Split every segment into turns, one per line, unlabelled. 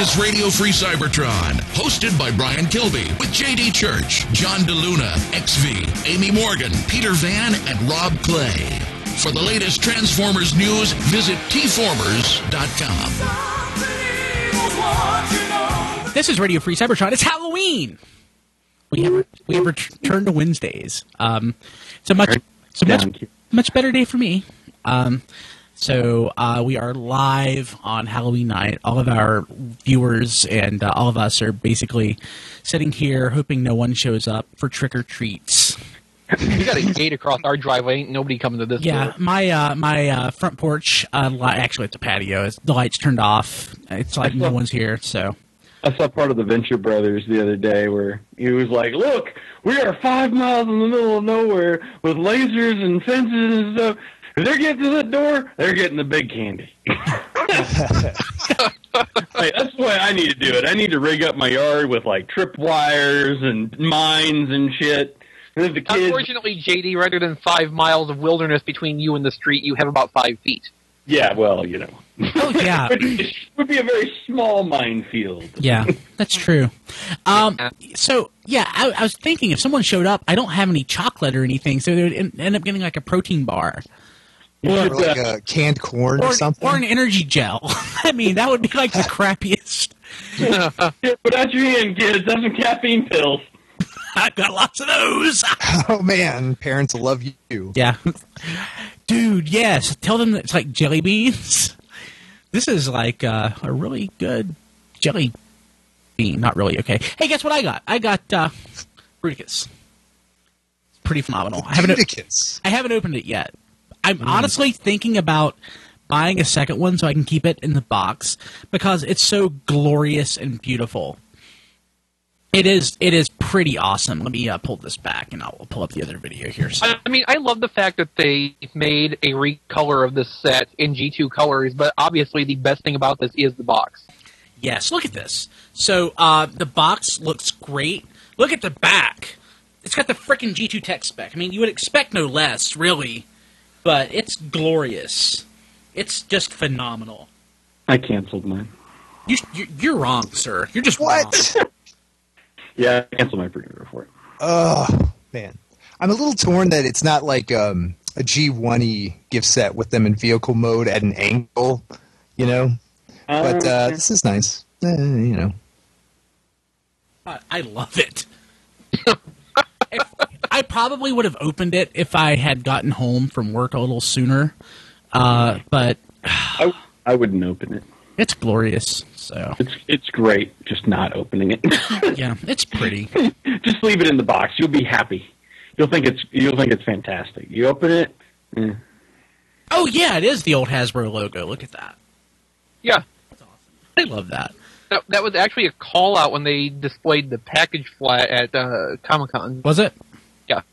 is Radio Free Cybertron, hosted by Brian Kilby with J.D. Church, John DeLuna, XV, Amy Morgan, Peter Van, and Rob Clay. For the latest Transformers news, visit tformers.com.
This is Radio Free Cybertron. It's Halloween. We have returned to Wednesdays. It's a much better day for me. So we are live on Halloween night. All of our viewers and all of us are basically sitting here hoping no one shows up for trick-or-treats.
We got a gate across our driveway. Ain't nobody coming to this door.
My front porch, actually it's a patio. The light's turned off. It's like no one's here, so...
I saw part of the Venture Brothers the other day where he was like, look, we are 5 miles in the middle of nowhere with lasers and fences and stuff. If they're getting to the door, they're getting the big candy. Like, that's the way I need to do it. I need to rig up my yard with, like, tripwires and mines and shit. And the kids...
Unfortunately, JD, rather than 5 miles of wilderness between you and the street, you have about 5 feet.
Yeah, well, you know.
Oh, yeah.
It would be a very small minefield.
Yeah, that's true. So, yeah, I was thinking if someone showed up, I don't have any chocolate or anything, so they would end up getting like a protein bar.
Or like a canned corn or something.
Or an energy gel. I mean, that would be like the crappiest.
Put out your hand, kids. Have some caffeine pills.
I've got lots of those.
Oh, man. Parents will love you.
Yeah. Dude, yes. Tell them that it's like jelly beans. This is like a really good jelly bean. Not really, okay. Hey, guess what I got? I got Bruticus. It's pretty phenomenal. I haven't opened it yet. I'm honestly thinking about buying a second one so I can keep it in the box because it's so glorious and beautiful. It is pretty awesome. Let me pull this back, and I'll pull up the other video here. So.
I mean, I love the fact that they made a recolor of this set in G2 colors, but obviously the best thing about this is the box.
Yes, look at this. So the box looks great. Look at the back. It's got the frickin' G2 tech spec. I mean, you would expect no less, really, but it's glorious. It's just phenomenal.
I canceled mine.
You're wrong, sir. You're just wrong.
Yeah, I canceled my pre-order for it.
Oh, man. I'm a little torn that it's not like a G1-y gift set with them in vehicle mode at an angle, you know? But this is nice. You know.
I love it. I probably would have opened it if I had gotten home from work a little sooner, but...
I wouldn't open it.
It's glorious. So
it's great, just not opening it.
Yeah, it's pretty.
Just leave it in the box. You'll be happy. You'll think it's fantastic. You open it.
Oh yeah, it is the old Hasbro logo. Look at that.
Yeah,
that's awesome. I love that.
That was actually a call out when they displayed the package flat at Comic-Con.
Was it?
Yeah.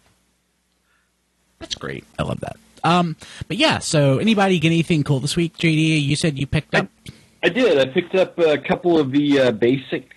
That's great. I love that. But yeah. So anybody get anything cool this week, JD? You said you picked up.
I did. I picked up a couple of the basic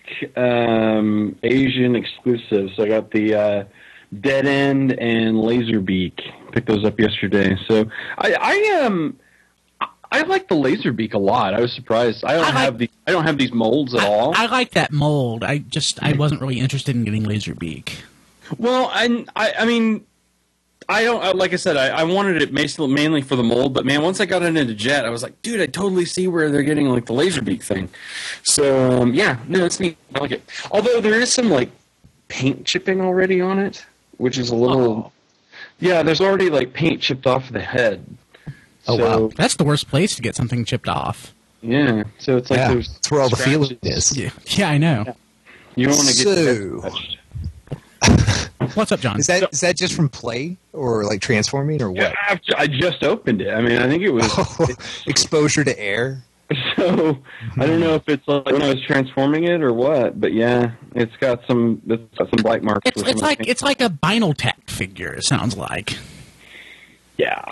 Asian exclusives. I got the Dead End and Laserbeak. Picked those up yesterday. So I like the Laserbeak a lot. I was surprised. I don't have these molds at all.
I like that mold. I wasn't really interested in getting Laserbeak.
Well, I mean. I don't, like I said, I wanted it mainly for the mold, but man, once I got it into Jet, I was like, dude, I totally see where they're getting like the Laserbeak thing. So, yeah, no, it's neat. I like it. Although there is some like paint chipping already on it, which is a little, yeah, there's already like paint chipped off the head.
Oh, wow. That's the worst place to get something chipped off.
Yeah, so it's like
that's where all the feeling is.
Yeah, I know.
Yeah. You don't want to get touched.
What's up, John?
Is that just from play or like transforming or what?
Yeah, I just opened it. I mean, I think it was
exposure to air.
So I don't know if it's like when I was transforming it or what, but yeah, it's got some black marks.
It's like a Binaltech figure. It sounds like.
Yeah.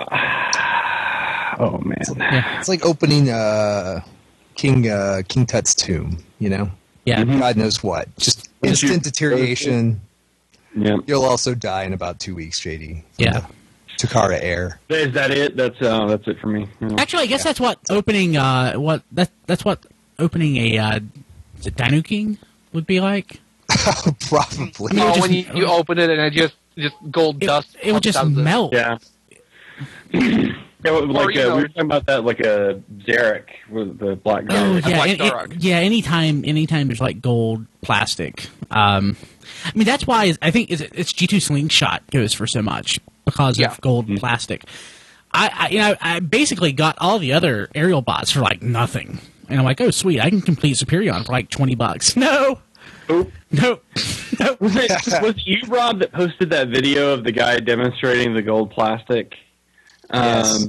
Oh man.
It's like opening King Tut's tomb. You know.
Yeah.
God knows what. Just instant deterioration.
Yeah.
You'll also die in about 2 weeks, JD.
Yeah.
Takara Air.
Is that it? That's it for me. Yeah.
Actually, I guess that's what opening that's what opening a is it Dino King would be like.
Probably.
Yeah.
Oh, when you open it and it just gold dust.
It would
comes
just
out of the-
melt.
Yeah. Yeah, like
you know-
we were talking about that, like a Derek with the black guy.
Oh yeah,
like Dark.
Anytime there's like gold plastic. I mean that's why I think it's G2 Slingshot goes for so much because
Yeah.
of gold plastic. I basically got all the other aerial bots for like nothing, and I'm like, oh sweet, I can complete Superion for like $20. No,
Oop.
no.
Was it you, Rob, that posted that video of the guy demonstrating the gold plastic?
Yes.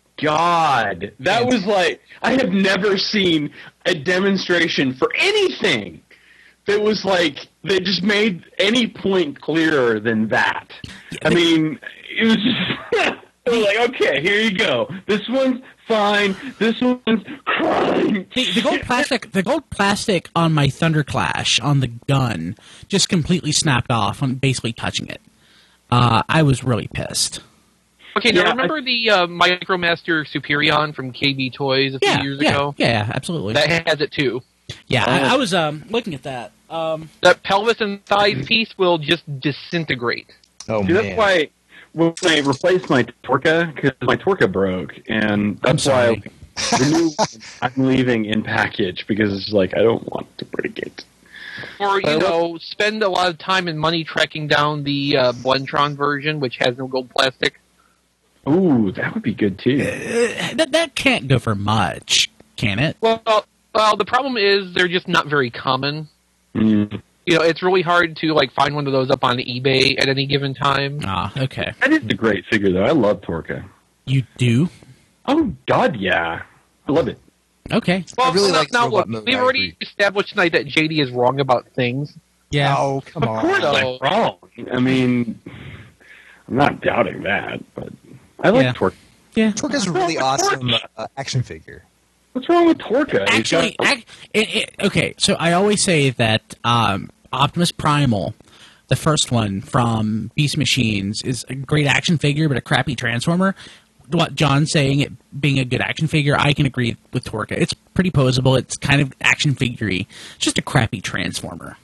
God, that was like, I have never seen a demonstration for anything that was like, that just made any point clearer than that. I mean, it was just, it was like, okay, here you go. This one's fine. This one's crying.
The gold plastic on my Thunderclash on the gun just completely snapped off on basically touching it. I was really pissed.
Okay, now
Yeah,
remember the Micromaster Superion from KB Toys a few years ago?
Yeah, absolutely.
That has it too.
Yeah, I was looking at that.
That pelvis and thighs piece will just disintegrate.
Oh,
See,
man.
that's why when I replaced my Torca, because my Torca broke, and that's why the new one I'm leaving in package, because it's like, I don't want to break it.
Or, spend a lot of time and money tracking down the Blentron version, which has no gold plastic.
Ooh, that would be good too.
That can't go for much, can it?
Well, the problem is they're just not very common.
Mm.
It's really hard to find one of those up on eBay at any given time.
Ah, okay.
That is a great figure, though. I love Torca.
You do?
Oh, God, yeah. I love it.
Okay.
Well,
I really
now,
like the
now
robot
look,
mode,
we've
I
already
agree.
established tonight that JD is wrong about things.
Yeah.
Oh, come on.
Of course
So-
I'm wrong. I mean, I'm not doubting that, but I like
Yeah.
Torca.
Yeah.
Torca's a really awesome action figure.
What's wrong with Torca? He's
Actually,
got-
okay, so I always say that Optimus Primal, the first one from Beast Machines, is a great action figure, but a crappy Transformer. What John's saying, it being a good action figure, I can agree with Torca. It's pretty posable. It's kind of action figure-y. It's just a crappy Transformer.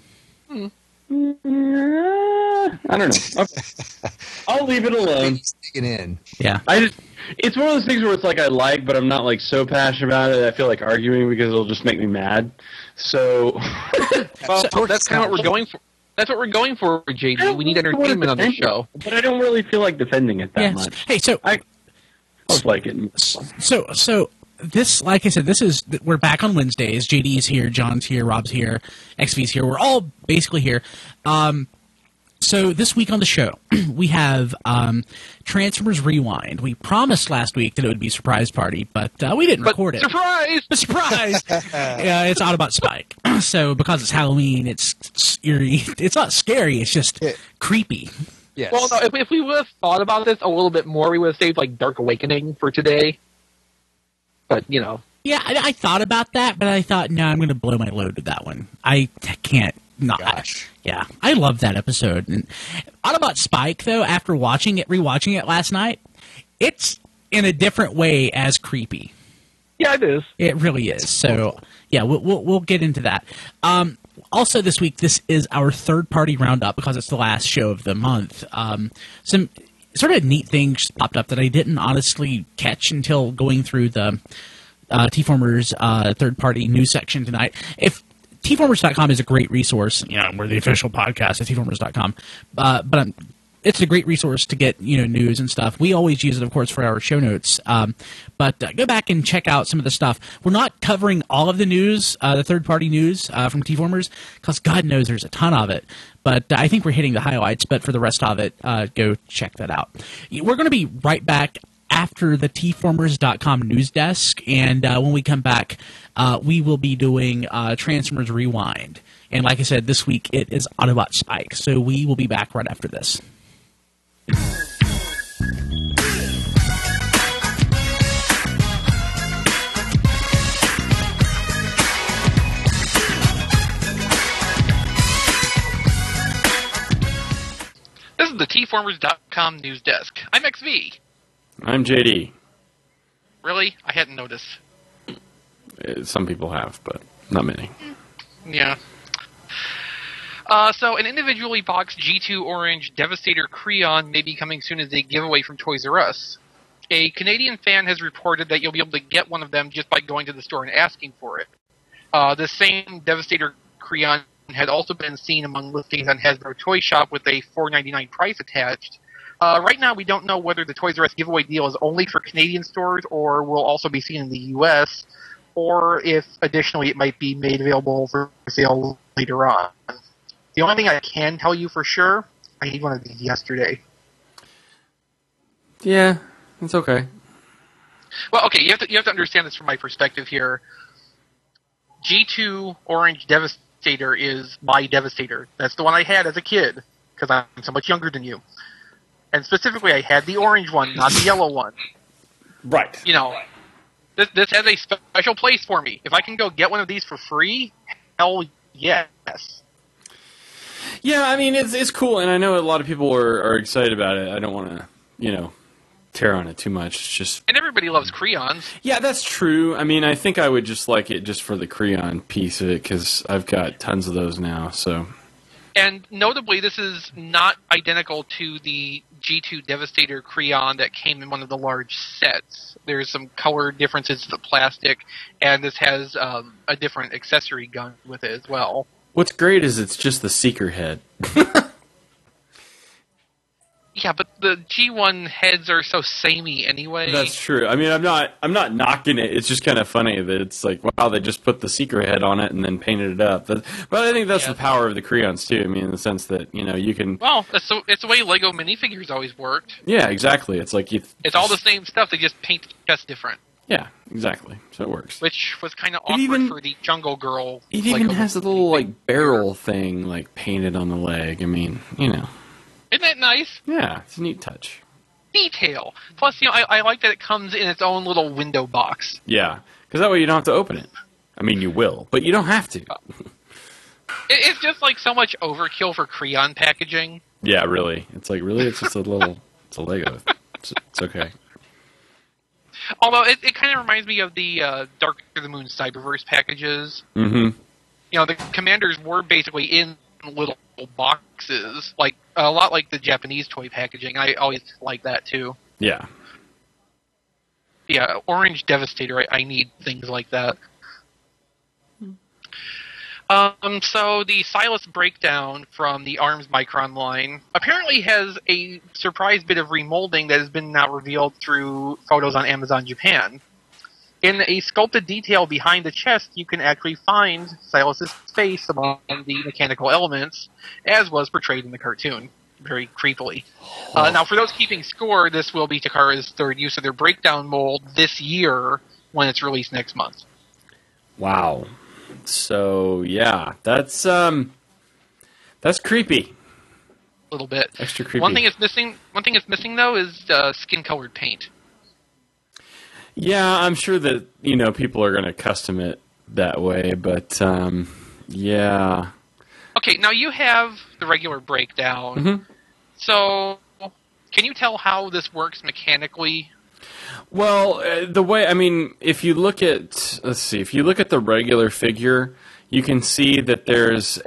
I don't know. Okay. I'll leave it alone.
He's digging in.
Yeah.
It's one of those things where it's like I like, but I'm not so passionate about it. I feel like arguing because it'll just make me mad. So,
Well, that's kind of what we're going for. That's what we're going for, JD. We need entertainment on the show.
But I don't really feel like defending it that
Yeah.
much.
Hey, so
I was like it.
So this, like I said, we're back on Wednesdays. JD's here, John's here, Rob's here, XV's here. We're all basically here. So this week on the show, we have Transformers Rewind. We promised last week that it would be Surprise Party, but we didn't record it.
Surprise!
Surprise! Yeah, it's Autobot Spike. So because it's Halloween, it's eerie. It's not scary. It's just creepy.
Yes.
Well, no, if we would have thought about this a little bit more, we would have saved Dark Awakening for today. But
Yeah, I thought about that, but I thought, no, I'm going to blow my load with that one. I can't not.
Gosh.
Yeah, I love that episode. And Autobot Spike, though, after rewatching it last night, it's in a different way as creepy.
yeah, it is.
It really is. So, yeah, we'll get into that. Also, this week, this is our third-party roundup because it's the last show of the month. Some sort of neat things popped up that I didn't honestly catch until going through the T-Formers third-party news section tonight. If Tformers.com is a great resource. We're the official podcast at Tformers.com. But it's a great resource to get news and stuff. We always use it, of course, for our show notes. But go back and check out some of the stuff. We're not covering all of the news, the third-party news from Tformers, because God knows there's a ton of it. But I think we're hitting the highlights. But for the rest of it, go check that out. We're going to be right back after the Tformers.com news desk, and when we come back, we will be doing Transformers Rewind. And like I said, this week it is Autobot Spike, so we will be back right after this.
This is the Tformers.com news desk. I'm XV.
I'm JD.
Really? I hadn't noticed.
Some people have, but not many.
Yeah. So an individually boxed G2 Orange Devastator Creon may be coming soon as a giveaway from Toys R Us. A Canadian fan has reported that you'll be able to get one of them just by going to the store and asking for it. The same Devastator Creon had also been seen among listings on Hasbro Toy Shop with a $4.99 price attached. Right now, we don't know whether the Toys R Us giveaway deal is only for Canadian stores or will also be seen in the U.S., or if additionally it might be made available for sale later on. The only thing I can tell you for sure, I need one of these yesterday.
Yeah, it's okay.
Well, okay, you have to understand this from my perspective here. G2 Orange Devastator is my Devastator. That's the one I had as a kid, because I'm so much younger than you. And specifically, I had the orange one, not the yellow one.
Right.
You know, this has a special place for me. If I can go get one of these for free, hell yes.
Yeah, I mean, it's cool, and I know a lot of people are excited about it. I don't want to, tear on it too much. It's just...
And everybody loves Creons.
Yeah, that's true. I mean, I think I would just like it just for the Creon piece of it, because I've got tons of those now, so...
And notably, this is not identical to the G2 Devastator Creon that came in one of the large sets. There's some color differences to the plastic, and this has a different accessory gun with it as well.
What's great is it's just the Seeker head.
Yeah, but the G1 heads are so samey anyway.
That's true. I mean, I'm not knocking it. It's just kind of funny that it's like, wow, they just put the Seeker head on it and then painted it up. But I think that's the power of the Creons too. I mean, in the sense that you can.
Well, it's the way Lego minifigures always worked.
Yeah, exactly. It's like
it's all the same stuff. They just paint just different.
Yeah, exactly. So it works.
Which was kind of awkward for the Jungle Girl.
It even has a little barrel thing painted on the leg. I mean,
Isn't that nice?
Yeah, it's a neat touch.
Detail. Plus, I like that it comes in its own little window box.
Yeah, because that way you don't have to open it. I mean, you will, but you don't have to.
It's just so much overkill for Creon packaging.
Yeah, really. It's it's just it's a Lego. It's okay.
Although it kind of reminds me of the Dark of the Moon Cyberverse packages.
Mm-hmm.
The commanders were basically in little boxes, a lot like the Japanese toy packaging. I always like that too.
Yeah.
Yeah, Orange Devastator, I need things like that. So the Silas Breakdown from the ARMS Micron line apparently has a surprise bit of remolding that has been now revealed through photos on Amazon Japan. In a sculpted detail behind the chest, you can actually find Silas's face among the mechanical elements, as was portrayed in the cartoon, very creepily. Now, for those keeping score, this will be Takara's third use of their breakdown mold this year when it's released next month.
Wow. So yeah, that's creepy.
A little bit.
Extra creepy.
One thing it's missing though is skin-colored paint.
Yeah, I'm sure that people are going to custom it that way, but yeah.
Okay, now you have the regular breakdown.
Mm-hmm.
So, can you tell how this works mechanically?
Well, the way if you look at the regular figure, you can see that there's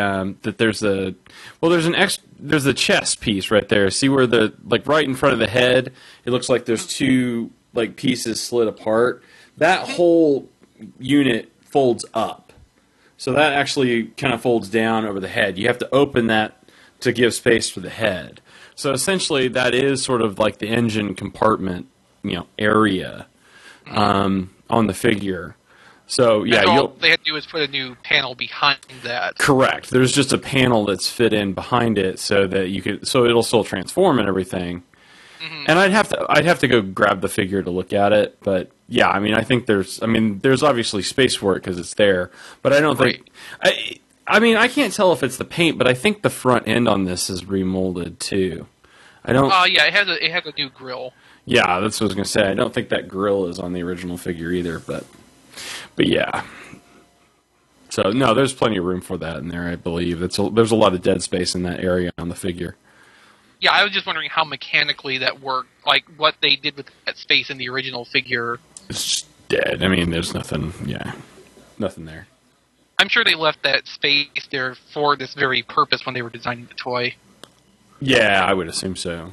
a chest piece right there. See where right in front of the head, it looks like there's two pieces slid apart. That whole unit folds up. So that actually kind of folds down over the head. You have to open that to give space for the head. So essentially that is sort of like the engine compartment, area on the figure. So yeah,
all they had to do is put a new panel behind that.
Correct. There's just a panel that's fit in behind it so that so it'll still transform and everything. Mm-hmm. And I'd have to go grab the figure to look at it, but yeah, I think there's obviously space for it because it's there, but I don't think I can't tell if it's the paint, but I think the front end on this is remolded too. I don't.
Yeah, it has a new grill.
Yeah, that's what I was gonna say. I don't think that grill is on the original figure either, but yeah. So no, there's plenty of room for that in there. I believe there's a lot of dead space in that area on the figure.
Yeah, I was just wondering how mechanically that worked, what they did with that space in the original figure.
It's just dead. There's nothing there.
I'm sure they left that space there for this very purpose when they were designing the toy.
Yeah, I would assume so.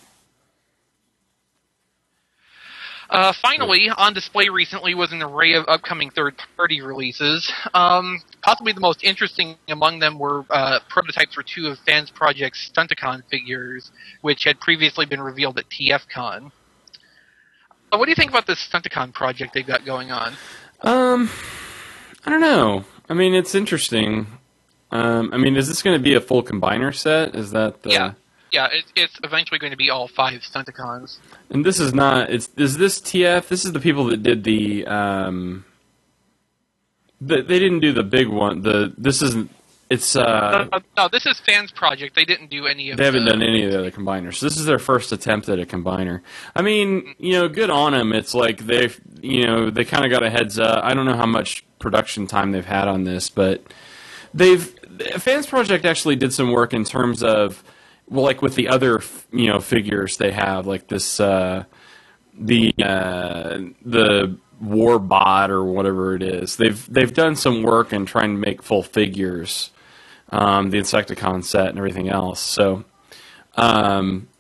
Finally, on display recently was an array of upcoming third-party releases. Possibly the most interesting among them were prototypes for 2 of Fans Project's Stunticon figures, which had previously been revealed at TFCon. What do you think about this Stunticon project they've got going on?
I don't know. I mean, it's interesting. Is this going to be a full combiner set? Is that the...
Yeah, it's eventually going to be all 5 Stunticons.
And this is not... Is this TF? This is the people that did the... they didn't do the big one. This isn't... It's...
No, this is Fans Project. They didn't do any of
They haven't done any of the other combiners. So this is their first attempt at a combiner. I mean, good on them. It's like they kind of got a heads up. I don't know how much production time they've had on this, but Fans Project actually did some work in terms of... Well, like with the other, figures they have, like this, the Warbot or whatever it is. They've done some work in trying to make full figures, the Insecticon set and everything else. So I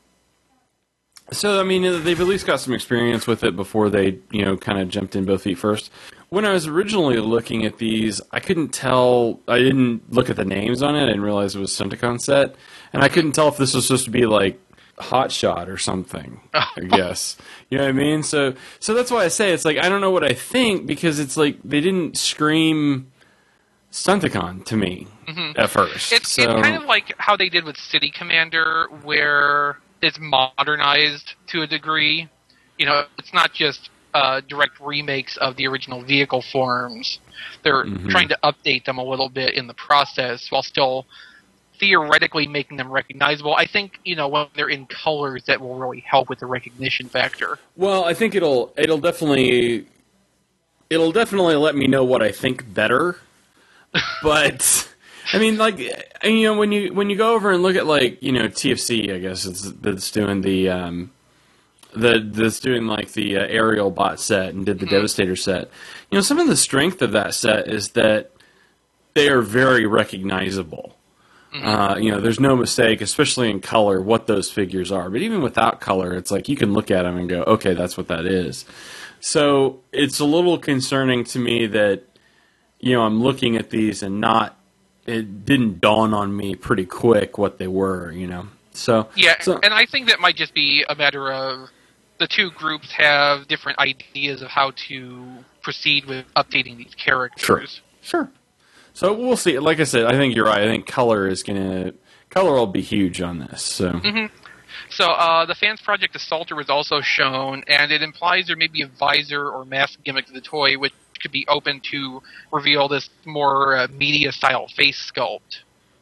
mean, they've at least got some experience with it before they, kind of jumped in both feet first. When I was originally looking at these, I couldn't tell. I didn't look at the names on it. I didn't realize it was Stunticon set. And I couldn't tell if this was supposed to be like Hot Shot or something, I guess. You know what I mean? So that's why I say it's like I don't know what I think because it's like they didn't scream Stunticon to me at first.
It's kind of like how they did with City Commander, where it's modernized to a degree. It's not just direct remakes of the original vehicle forms. They're trying to update them a little bit in the process while still theoretically making them recognizable. I think, when they're in colors, that will really help with the recognition factor.
Well, I think it'll definitely let me know what I think better. But I mean, like, when you go over and look at like, TFC, I guess that's doing that's doing like the aerial bot set and did the Devastator set. Some of the strength of that set is that they are very recognizable. There's no mistake, especially in color, what those figures are. But even without color, it's like you can look at them and go, okay, that's what that is. So it's a little concerning to me that, I'm looking at these and it didn't dawn on me pretty quick what they were, So
and I think that might just be a matter of the two groups have different ideas of how to proceed with updating these characters.
Sure. So we'll see. Like I said, I think you're right. I think color will be huge on this. So,
So the Fans Project Assaulter was also shown, and it implies there may be a visor or mask gimmick to the toy, which could be open to reveal this more media-style face sculpt.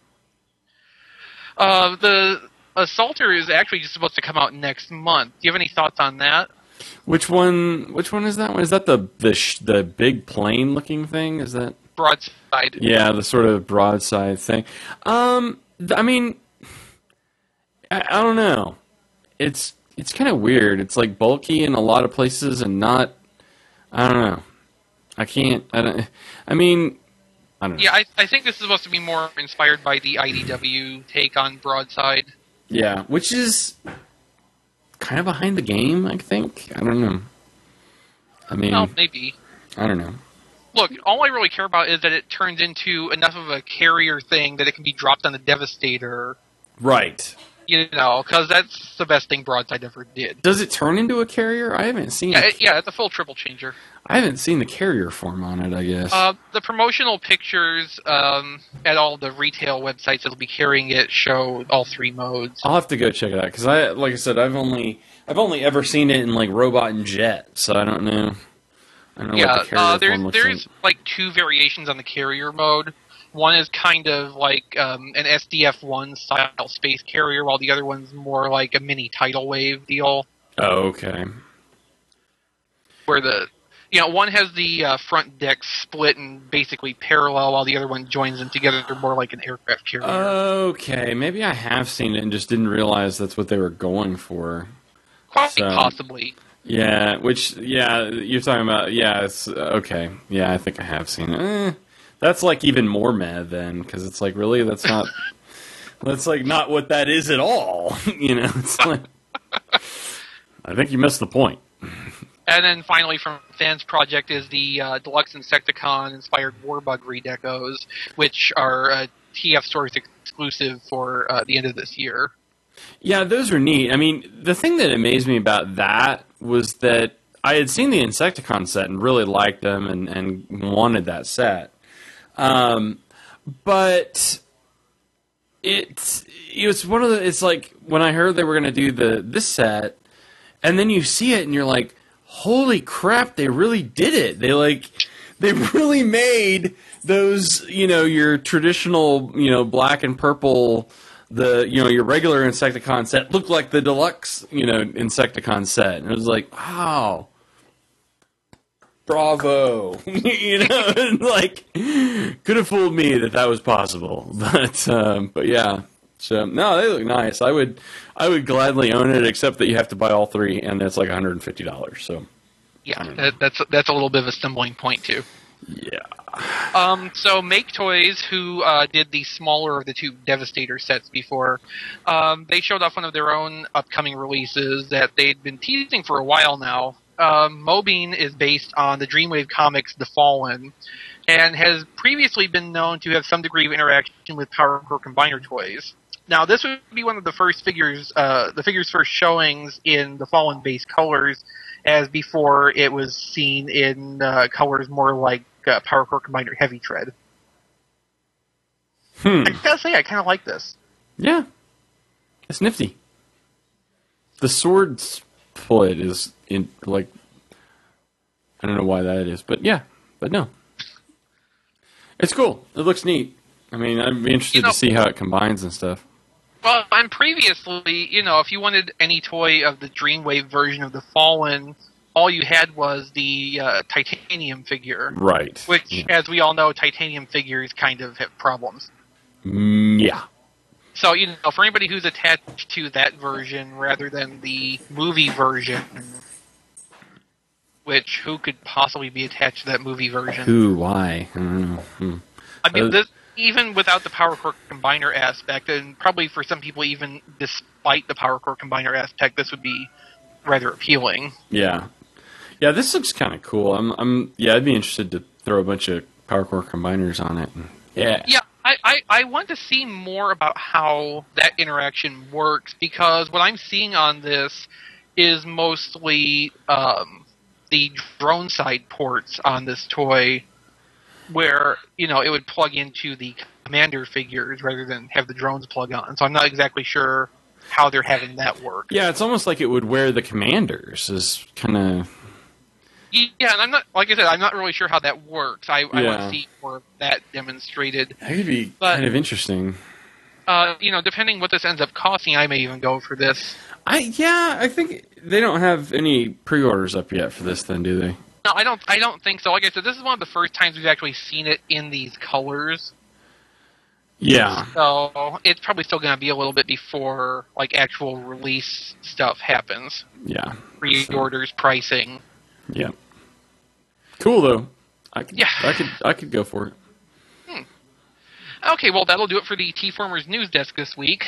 The Assaulter is actually just supposed to come out next month. Do you have any thoughts on that?
Which one is that one? Is that the big plane-looking thing? Is that
broadside?
Yeah, the sort of broadside thing. I mean, I don't know. It's kind of weird. It's like bulky in a lot of places and not. I don't know. I don't know.
Yeah, I think this is supposed to be more inspired by the IDW take on broadside.
Yeah, which is kind of behind the game, I think. I don't know.
Well, maybe.
I don't know.
Look, all I really care about is that it turns into enough of a carrier thing that it can be dropped on the Devastator.
Right.
Because that's the best thing Broadside ever did.
Does it turn into a carrier? I haven't seen it.
Yeah, it's a full triple changer.
I haven't seen the carrier form on it, I guess.
The promotional pictures at all the retail websites that'll be carrying it show all 3 modes.
I'll have to go check it out, because like I said, I've only ever seen it in like Robot and Jet, so I don't know. I don't know what the carrier form looks
there's like 2 variations on the carrier mode. One is kind of like an SDF-1 style space carrier, while the other one's more like a mini tidal wave deal.
Oh, okay.
Where one has the front deck split and basically parallel, while the other one joins them together. They're more like an aircraft carrier.
Okay, maybe I have seen it and just didn't realize that's what they were going for.
Quite possibly.
Yeah, you're talking about, it's okay. Yeah, I think I have seen it. That's like even more meh then, because it's like, really, that's not what that is at all. It's like, I think you missed the point.
And then finally from Fans Project is the Deluxe Insecticon-inspired Warbug redecos, which are TF Stores exclusive for the end of this year.
Yeah, those are neat. I mean, the thing that amazed me about that was that I had seen the Insecticon set and really liked them and wanted that set. But it's one of the, it's like when I heard they were going to do this set, and then you see it and you're like, holy crap, they really did it. They really made those, your traditional, black and purple, your regular Insecticon set look like the deluxe, Insecticon set. And it was like, wow. Bravo. Could have fooled me that was possible. But yeah. So no, they look nice. I would gladly own it, except that you have to buy all three, and that's like $150. So
yeah, that's a little bit of a stumbling point too.
Yeah.
So Make Toys, who did the smaller of the two Devastator sets before, they showed off one of their own upcoming releases that they'd been teasing for a while now. Mobean is based on the Dreamwave comics The Fallen, and has previously been known to have some degree of interaction with PowerCore Combiner toys. Now, this would be one of the first figures, the figure's first showings in the Fallen base colors, as before it was seen in colors more like PowerCore Combiner Heavy Tread. I gotta say, I kind of like this.
Yeah. It's nifty. The sword split is in, I don't know why that is, but yeah, but no. It's cool. It looks neat. I mean, I'd be interested to see how it combines and stuff.
Well, and previously, if you wanted any toy of the Dreamwave version of the Fallen, all you had was the titanium figure.
Right.
Which, as we all know, titanium figures kind of have problems.
Yeah.
So, for anybody who's attached to that version rather than the movie version, which, who could possibly be attached to that movie version?
Who? Why? I don't know.
I mean, even without the PowerCore Combiner aspect, and probably for some people even despite the PowerCore Combiner aspect, this would be rather appealing.
Yeah. Yeah, this looks kind of cool. I'd be interested to throw a bunch of PowerCore Combiners on it. Yeah.
Yeah, I want to see more about how that interaction works, because what I'm seeing on this is mostly the drone side ports on this toy, where, it would plug into the commander figures rather than have the drones plug on. So I'm not exactly sure how they're having that work.
Yeah, it's almost like it would wear the commanders, is kind of...
Yeah, and I'm not, like I said, I'm not really sure how that works. I want to see more of that demonstrated.
That could be kind of interesting.
Depending what this ends up costing, I may even go for this.
I think they don't have any pre-orders up yet for this then, do they?
No, I don't think so. Like I said, this is one of the first times we've actually seen it in these colors.
Yeah.
So it's probably still going to be a little bit before actual release stuff happens.
Yeah.
Pre-orders, pricing.
Yeah. Cool though. I could go for it.
Okay, well that'll do it for the T-Formers news desk this week.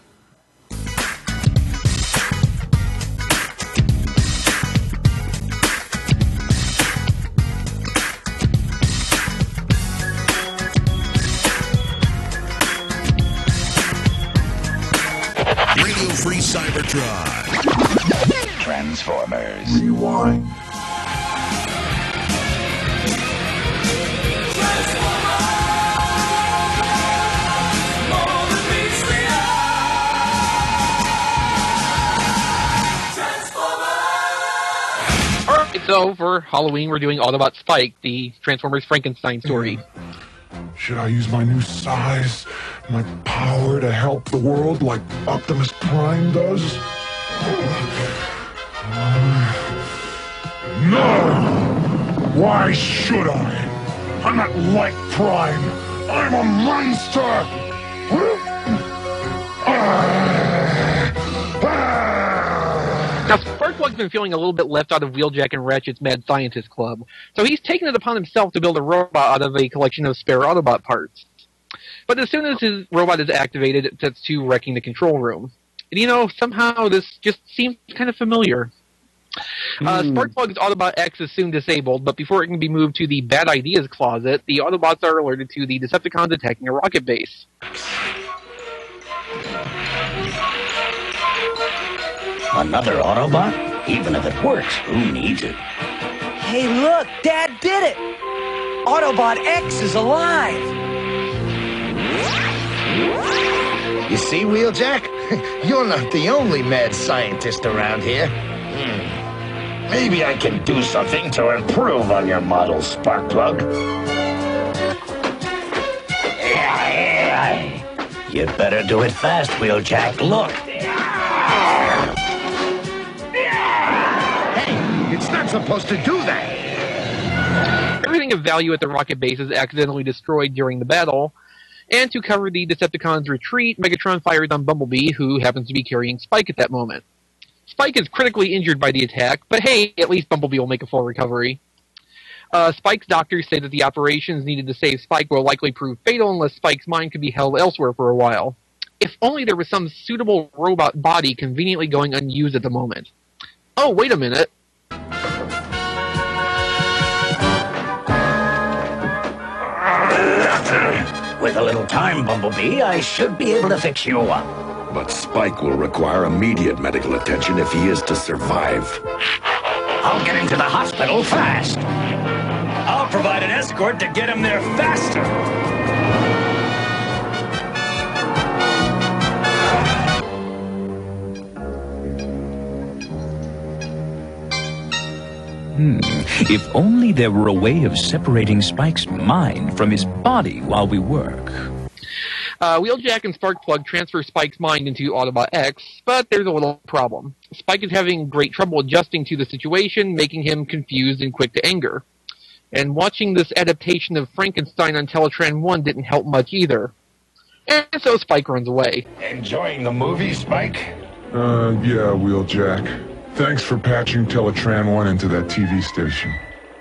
Radio Free Cybertron.
Transformers. Rewind.
So for Halloween, we're doing Autobot Spike, the Transformers Frankenstein story.
Should I use my new size, my power to help the world like Optimus Prime does? No! Why should I? I'm not like Prime. I'm a monster!
Now, Spark
Sparkplug's been feeling a little bit left out of Wheeljack and Ratchet's Mad Scientist Club, so he's taken it upon himself to build a robot out of a collection of spare Autobot parts. But as soon as his robot is activated, it sets to wrecking the control room. And somehow this just seems kind of familiar. Sparkplug's Autobot X is soon disabled, but before it can be moved to the Bad Ideas closet, the Autobots are alerted to the Decepticons attacking a rocket base.
Another Autobot? Even if it works, who needs it?
Hey, look! Dad did it! Autobot X is alive!
You see, Wheeljack? You're not the only mad scientist around here.
Maybe I can do something to improve on your model, Sparkplug. You'd better do it fast, Wheeljack. Look!
Hey, it's not supposed to do that!
Everything of value at the rocket base is accidentally destroyed during the battle, and to cover the Decepticons' retreat, Megatron fires on Bumblebee, who happens to be carrying Spike at that moment. Spike is critically injured by the attack, but hey, at least Bumblebee will make a full recovery. Spike's doctors say that the operations needed to save Spike will likely prove fatal unless Spike's mind could be held elsewhere for a while. If only there was some suitable robot body conveniently going unused at the moment. Oh, wait a minute.
With a little time, Bumblebee, I should be able to fix you up.
But Spike will require immediate medical attention if he is to survive.
I'll get him to the hospital fast. I'll provide an escort to get him there faster.
If only there were a way of separating Spike's mind from his body while we work.
Wheeljack and Sparkplug transfer Spike's mind into Autobot X, but there's a little problem. Spike is having great trouble adjusting to the situation, making him confused and quick to anger. And watching this adaptation of Frankenstein on Teletran 1 didn't help much either. And so Spike runs away.
Enjoying the movie, Spike?
Yeah, Wheeljack. Thanks for patching Teletran 1 into that TV station.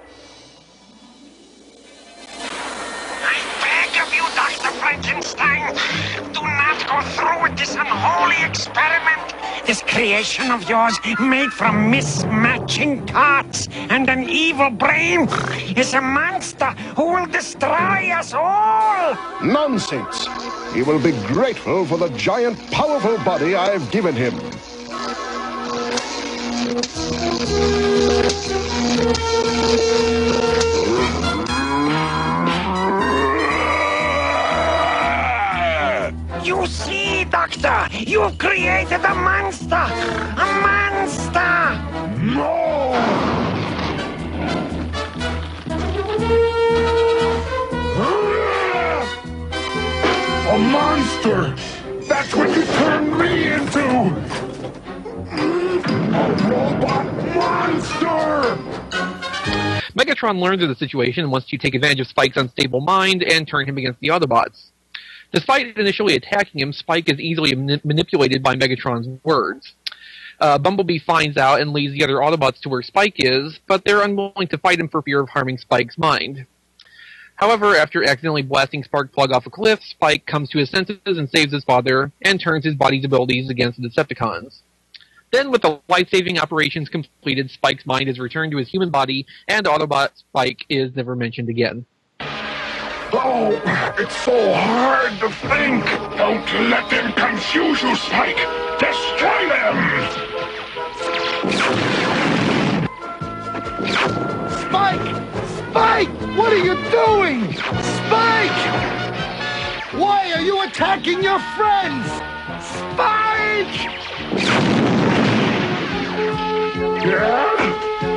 Frankenstein, do not go through with this unholy experiment. This creation of yours, made from mismatching parts and an evil brain, is a monster who will destroy us all.
Nonsense. He will be grateful for the giant, powerful body I've given him.
You see, Doctor, you've created a monster! A monster!
No! A monster! That's what you turned me into! A robot monster!
Megatron learns of the situation and wants to take advantage of Spike's unstable mind and turn him against the Autobots. Despite initially attacking him, Spike is easily manipulated by Megatron's words. Bumblebee finds out and leads the other Autobots to where Spike is, but they're unwilling to fight him for fear of harming Spike's mind. However, after accidentally blasting Sparkplug off a cliff, Spike comes to his senses and saves his father, and turns his body's abilities against the Decepticons. Then, with the life-saving operations completed, Spike's mind is returned to his human body, and Autobot Spike is never mentioned again.
Oh, it's so hard to think. Don't let them confuse you, Spike. Destroy them.
Spike! Spike! What are you doing? Spike! Why are you attacking your friends? Spike!
Yeah?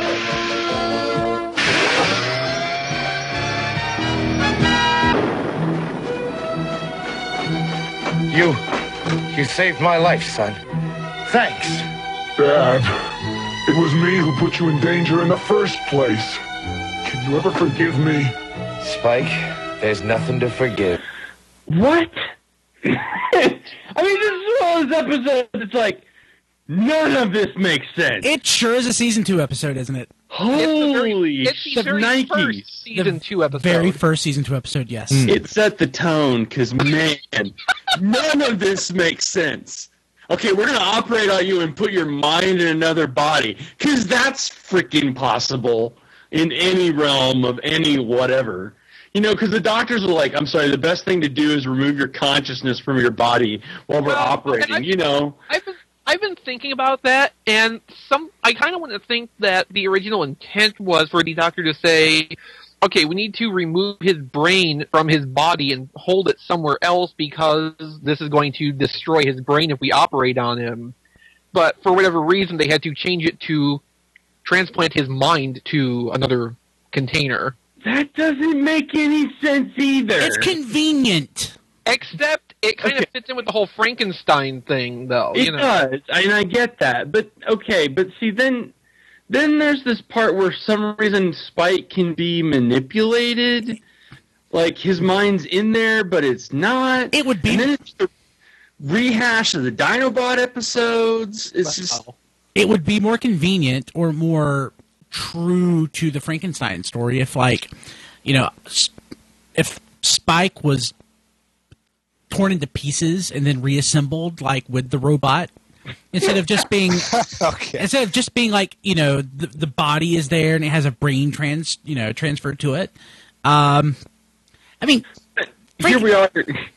You saved my life, son. Thanks.
Dad, it was me who put you in danger in the first place. Can you ever forgive me?
Spike, there's nothing to forgive.
What? I mean, this is all this episode. It's like, None of this makes sense.
It sure is a season 2 episode, isn't it?
Holy
it's the very first season 2 episode.
Very first season 2 episode, yes.
It set the tone, because, man, none of this makes sense. Okay, we're going to operate on you and put your mind in another body, because that's freaking possible in any realm of any whatever. You know, because the doctors are like, I'm sorry, the best thing to do is remove your consciousness from your body while we're operating, you know.
I've been thinking about that, and I kind of want to think that the original intent was for the doctor to say, okay, we need to remove his brain from his body and hold it somewhere else because this is going to destroy his brain if we operate on him. But for whatever reason, they had to change it to transplant his mind to another container.
That doesn't make any sense either.
It's convenient.
Except it kind of fits in with the whole Frankenstein thing, though.
It does, and I get that. But, okay, but see, then there's this part where for some reason Spike can be manipulated. Like, his mind's in there, but it's not.
It would be.
And then it's the rehash of the Dinobot episodes. It's just...
It would be more convenient or more true to the Frankenstein story if, like, you know, if Spike was torn into pieces and then reassembled, like, with the robot, instead of just being instead of just being like, you know, the body is there and it has a brain transferred to it. I mean,
here we are.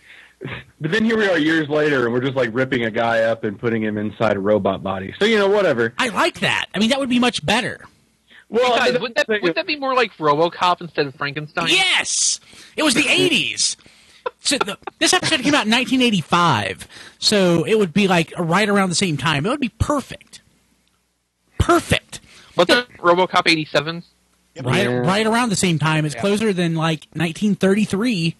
But then here we are years later, and we're just like ripping a guy up and putting him inside a robot body. So, you know, whatever.
I like that. I mean, that would be much better.
Well, guys, would that be more like RoboCop instead of Frankenstein?
Yes! It was the 80s. So this episode came out in 1985, so it would be like right around the same time. It would be perfect. Perfect.
What's that, RoboCop 87?
Right around the same time. It's closer than like 1933.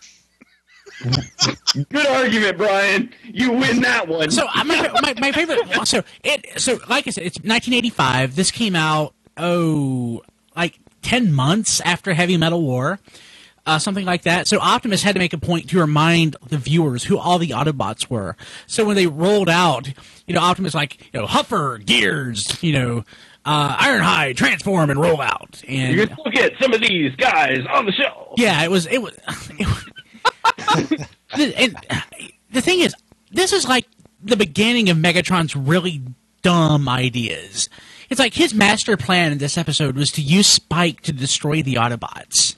Good argument, Brian. You win that one.
So my favorite. So like I said, it's 1985. This came out like 10 months after Heavy Metal War. Something like that. So Optimus had to make a point to remind the viewers who all the Autobots were. So when they rolled out, you know, Optimus like, you know, Huffer, Gears, you know, Ironhide, transform and roll out. And
you can still get some of these guys on the show.
Yeah, it was and the thing is, this is like the beginning of Megatron's really dumb ideas. It's like his master plan in this episode was to use Spike to destroy the Autobots.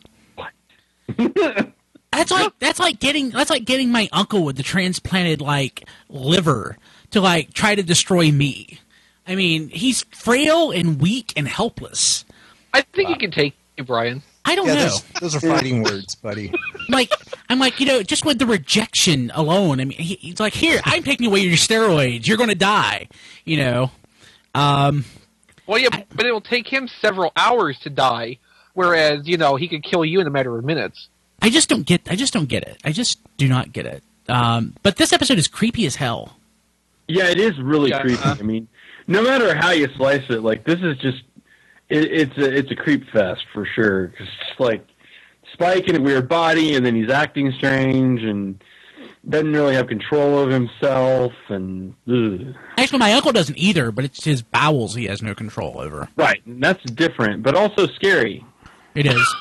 That's like getting my uncle with the transplanted like liver to like try to destroy me. I mean, he's frail and weak and helpless.
I think you can take it, Brian.
I don't know.
Those are fighting words, buddy.
I'm like, you know, just with the rejection alone. I mean, he's like, here, I'm taking away your steroids. You're going to die. You know.
Well, yeah, but it will take him several hours to die. Whereas, you know, he could kill you in a matter of minutes.
I just don't get it. I just do not get it. But this episode is creepy as hell.
Yeah, it is really creepy. I mean, no matter how you slice it, like, this is just... It's a creep fest, for sure. 'Cause it's like Spike in a weird body, and then he's acting strange, and doesn't really have control of himself, and... Ugh.
Actually, my uncle doesn't either, but it's his bowels he has no control over.
Right, and that's different, but also scary.
It is.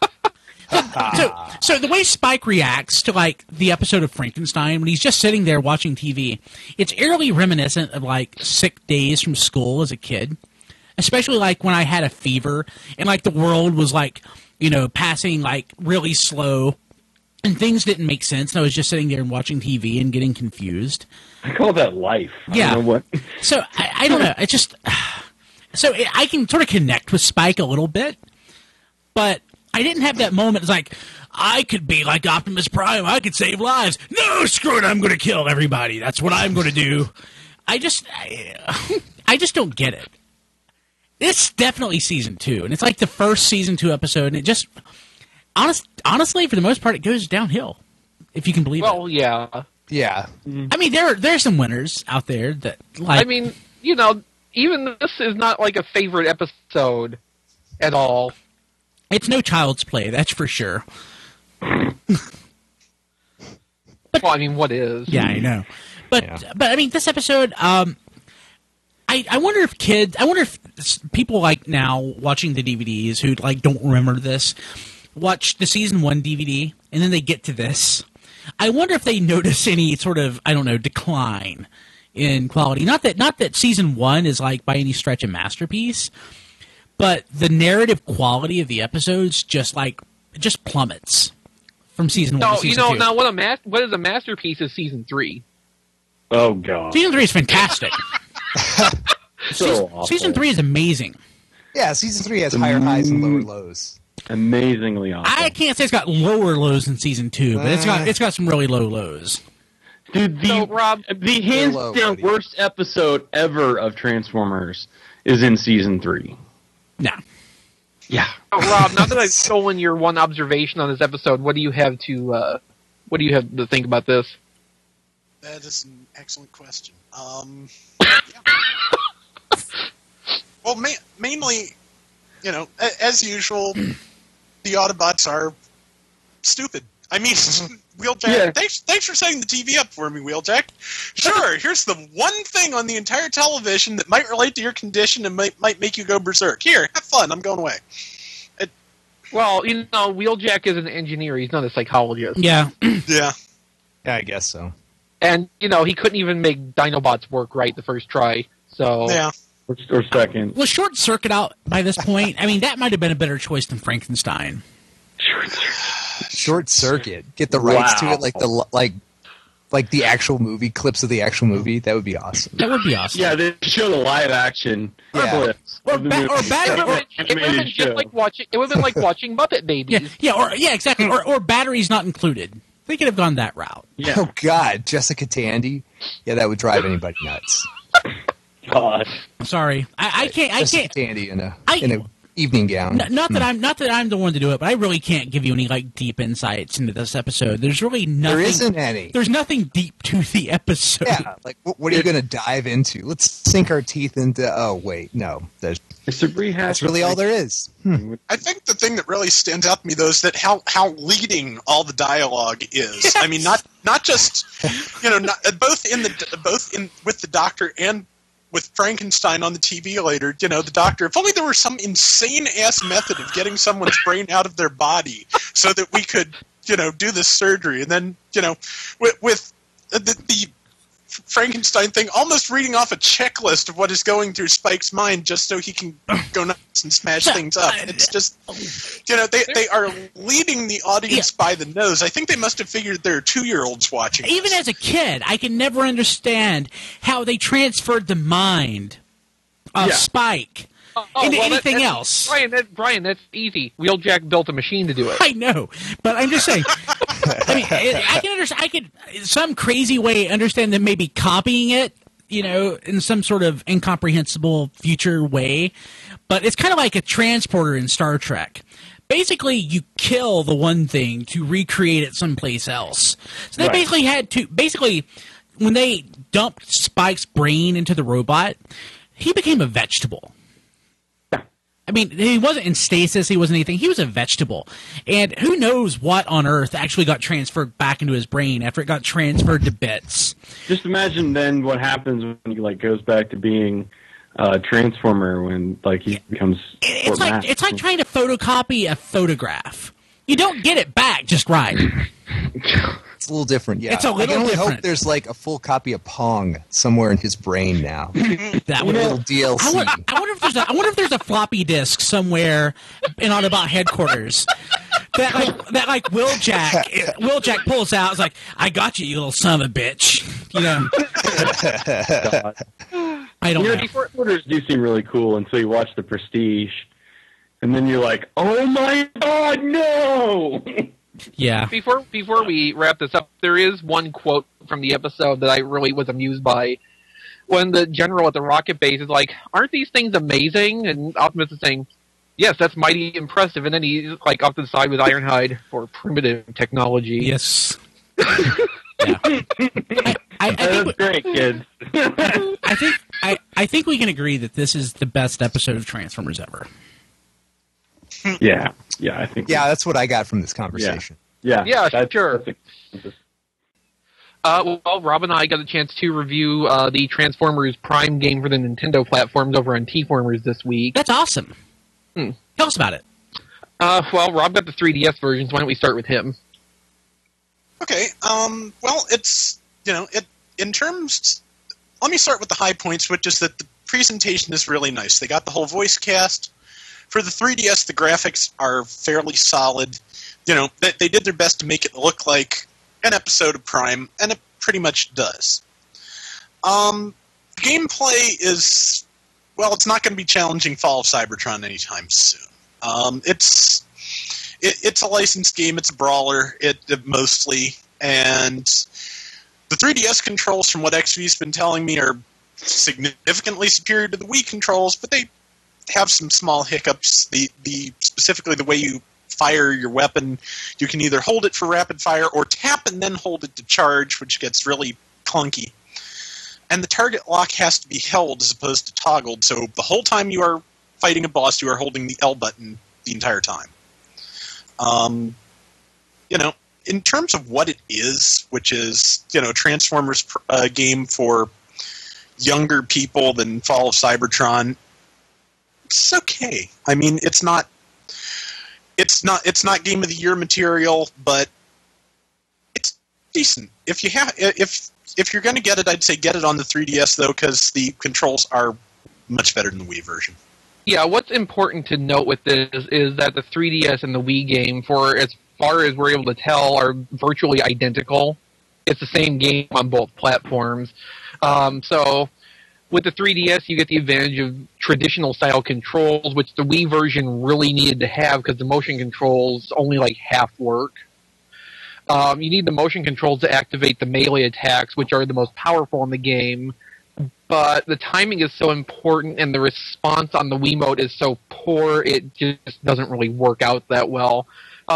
So the way Spike reacts to like the episode of Frankenstein when he's just sitting there watching TV, it's eerily reminiscent of like sick days from school as a kid, especially like when I had a fever and like the world was like, you know, passing like really slow and things didn't make sense and I was just sitting there and watching TV and getting confused.
I call that life.
Yeah.
I don't know what.
So I don't know. It's just I can sort of connect with Spike a little bit. But I didn't have that moment. It's like, I could be like Optimus Prime. I could save lives. No, screw it. I'm going to kill everybody. That's what I'm going to do. I just don't get it. It's definitely season 2. And it's like the first season 2 episode. And it just, honestly, for the most part, it goes downhill. If you can believe it.
Well, yeah.
Yeah.
I mean, there's some winners out there that like.
I mean, you know, even this is not like a favorite episode at all.
It's no child's play, that's for sure.
Well, I mean, what is?
Yeah, I know. But I mean, this episode, I wonder if people like now watching the DVDs who like don't remember this, watch the season 1 DVD and then they get to this. I wonder if they notice any sort of, I don't know, decline in quality. Not that season 1 is like by any stretch a masterpiece, but the narrative quality of the episodes just plummets from season 1 to season 2.
Now what is a masterpiece is season 3.
Oh god.
Season 3 is fantastic.
So
season 3 is amazing.
Yeah, season 3 has higher highs and lower lows.
Amazingly awesome.
I can't say it's got lower lows than season 2, but it's got some really low lows.
Dude, the hands down worst episode ever of Transformers is in season 3.
Nah.
Yeah.
Oh, Rob, now that I've stolen your one observation on this episode, what do you have to think about this?
That is an excellent question. Well, mainly, as usual, the Autobots are stupid. I mean, Wheeljack,
Yeah.
thanks for setting the TV up for me, Wheeljack. Sure, here's the one thing on the entire television that might relate to your condition and might make you go berserk. Here, have fun, I'm going away.
Well, Wheeljack is an engineer. He's not a psychologist.
Yeah.
Yeah,
I guess so.
And, he couldn't even make Dinobots work right the first try. So
yeah.
Or second.
Was Short Circuit out by this point? I mean, that might have been a better choice than Frankenstein.
Short Circuit. Get the rights to it, like the actual movie, clips of the actual movie. That would be awesome.
That would be awesome.
Yeah, they show the live action clips.
Or
it would have been just like watching. It would have been like watching Muppet Babies.
Yeah, exactly. Or batteries not included. They could have gone that route.
Yeah.
Oh God, Jessica Tandy. Yeah, that would drive anybody nuts.
God.
Sorry, I can't.
Jessica Tandy in a evening gown.
Not that I'm the one to do it, but I really can't give you any deep insights into this episode. There's really nothing.
There isn't any.
There's nothing deep to the episode.
Yeah, what are you going to dive into? Let's sink our teeth into. Oh wait, no. That's really all there is.
I think the thing that really stands out to me, though, is that how leading all the dialogue is. Yes. I mean, not just both with the Doctor and with Frankenstein on the TV later. The Doctor. If only there were some insane ass method of getting someone's brain out of their body so that we could do this surgery, and then with the Frankenstein thing, almost reading off a checklist of what is going through Spike's mind just so he can go nuts and smash things up. It's just, they are leading the audience by the nose. I think they must have figured there are 2-year-olds watching.
Even as a kid, I can never understand how they transferred the mind of Spike into anything else.
Brian, that's easy. Wheeljack built a machine to do it.
I know, but I'm just saying. I mean, I can understand. I could, some crazy way, understand them maybe copying it, in some sort of incomprehensible future way. But it's kind of like a transporter in Star Trek. Basically, you kill the one thing to recreate it someplace else. So they basically had to. Basically, when they dumped Spike's brain into the robot, he became a vegetable. I mean, he wasn't in stasis. He wasn't anything. He was a vegetable. And who knows what on earth actually got transferred back into his brain after it got transferred to bits.
Just imagine then what happens when he goes back to being a Transformer when he becomes.
It's like trying to photocopy a photograph. You don't get it back just right.
It's a little different, yeah.
It's a little
I can only
different.
hope there's a full copy of Pong somewhere in his brain now.
That
would a little DLC.
I wonder if there's a floppy disk somewhere in Autobot headquarters that Wheeljack pulls out. It's like, I got you, you little son of a bitch. I don't know.
The headquarters do seem really cool until you watch The Prestige, and then you're like, oh my god, no.
Yeah.
Before we wrap this up, there is one quote from the episode that I really was amused by. When the general at the rocket base is like, "Aren't these things amazing?" And Optimus is saying, "Yes, that's mighty impressive." And then he's off to the side with Ironhide for primitive technology.
Yes.
That's great, kids.
I think we can agree that this is the best episode of Transformers ever.
Yeah, I think.
Yeah, that's what I got from this conversation.
Yeah, sure. Well, Rob and I got a chance to review the Transformers Prime game for the Nintendo platforms over on T-Formers this week.
That's awesome. Tell us about it.
Well, Rob got the 3DS version, so why don't we start with him?
Okay. Well, it's, in terms... Let me start with the high points, which is that the presentation is really nice. They got the whole voice cast. For the 3DS, the graphics are fairly solid. They did their best to make it look like an episode of Prime, and it pretty much does. Gameplay is... Well, it's not going to be challenging Fall of Cybertron anytime soon. It's a licensed game. It's a brawler, mostly, and the 3DS controls, from what XV's been telling me, are significantly superior to the Wii controls, but they have some small hiccups. Specifically, the way you fire your weapon, you can either hold it for rapid fire or tap and then hold it to charge, which gets really clunky. And the target lock has to be held as opposed to toggled, so the whole time you are fighting a boss, you are holding the L button the entire time. In terms of what it is, which is, Transformers game for younger people than Fall of Cybertron, it's okay. I mean, it's not Game of the Year material, but it's decent. If you're going to get it, I'd say get it on the 3DS, though, because the controls are much better than the Wii version.
Yeah, what's important to note with this is that the 3DS and the Wii game, for as far as we're able to tell, are virtually identical. It's the same game on both platforms. So with the 3DS, you get the advantage of traditional style controls, which the Wii version really needed to have because the motion controls only like half work. You need the motion controls to activate the melee attacks, which are the most powerful in the game. But the timing is so important, and the response on the Wiimote is so poor, it just doesn't really work out that well.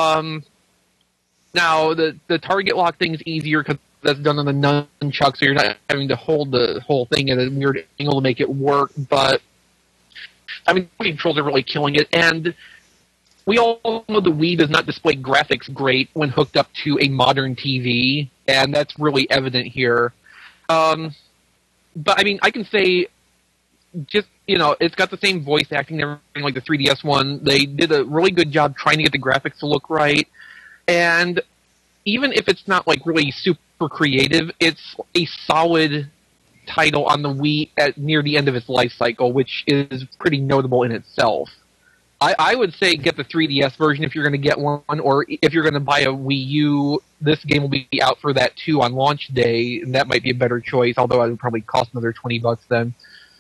Now, the target lock thing is easier because that's done on the nunchuck, so you're not having to hold the whole thing at a weird angle to make it work. But, I mean, the controls are really killing it, and we all know the Wii does not display graphics great when hooked up to a modern TV, and that's really evident here. But, I mean, I can say, just, it's got the same voice acting and everything like the 3DS one. They did a really good job trying to get the graphics to look right. And even if it's not, like, really super creative, it's a solid title on the Wii at near the end of its life cycle, which is pretty notable in itself. I would say get the 3DS version if you're going to get one, or if you're going to buy a Wii U, this game will be out for that too on launch day, and that might be a better choice, although it would probably cost another $20 then.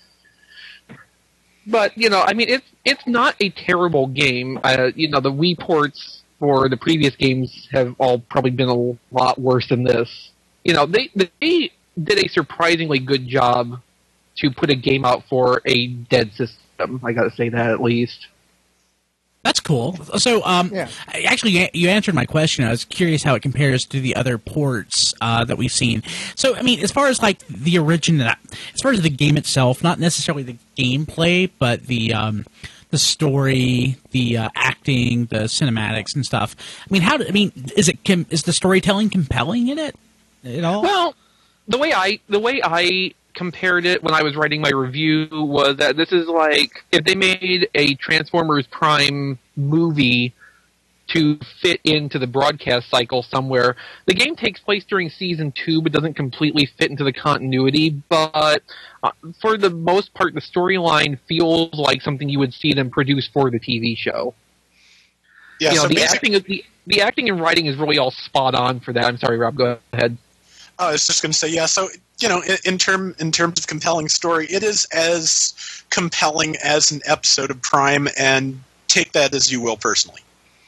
But, I mean, it's not a terrible game. The Wii ports for the previous games have all probably been a lot worse than this. They did a surprisingly good job to put a game out for a dead system. I gotta say that at least.
That's cool. So, actually, you answered my question. I was curious how it compares to the other ports that we've seen. So, I mean, as far as like the original, as far as the game itself, not necessarily the gameplay, but the story, the acting, the cinematics and stuff. I mean, is the storytelling compelling in it at all?
Well, the way I compared it when I was writing my review was that this is like if they made a Transformers Prime movie to fit into the broadcast cycle somewhere. The game takes place during Season 2, but doesn't completely fit into the continuity, but for the most part, the storyline feels like something you would see them produce for the TV show.
Yeah, so
the acting and writing is really all spot on for that. I'm sorry, Rob, go ahead.
I was just going to say, yeah, so, in terms of compelling story, it is as compelling as an episode of Prime, and take that as you will personally.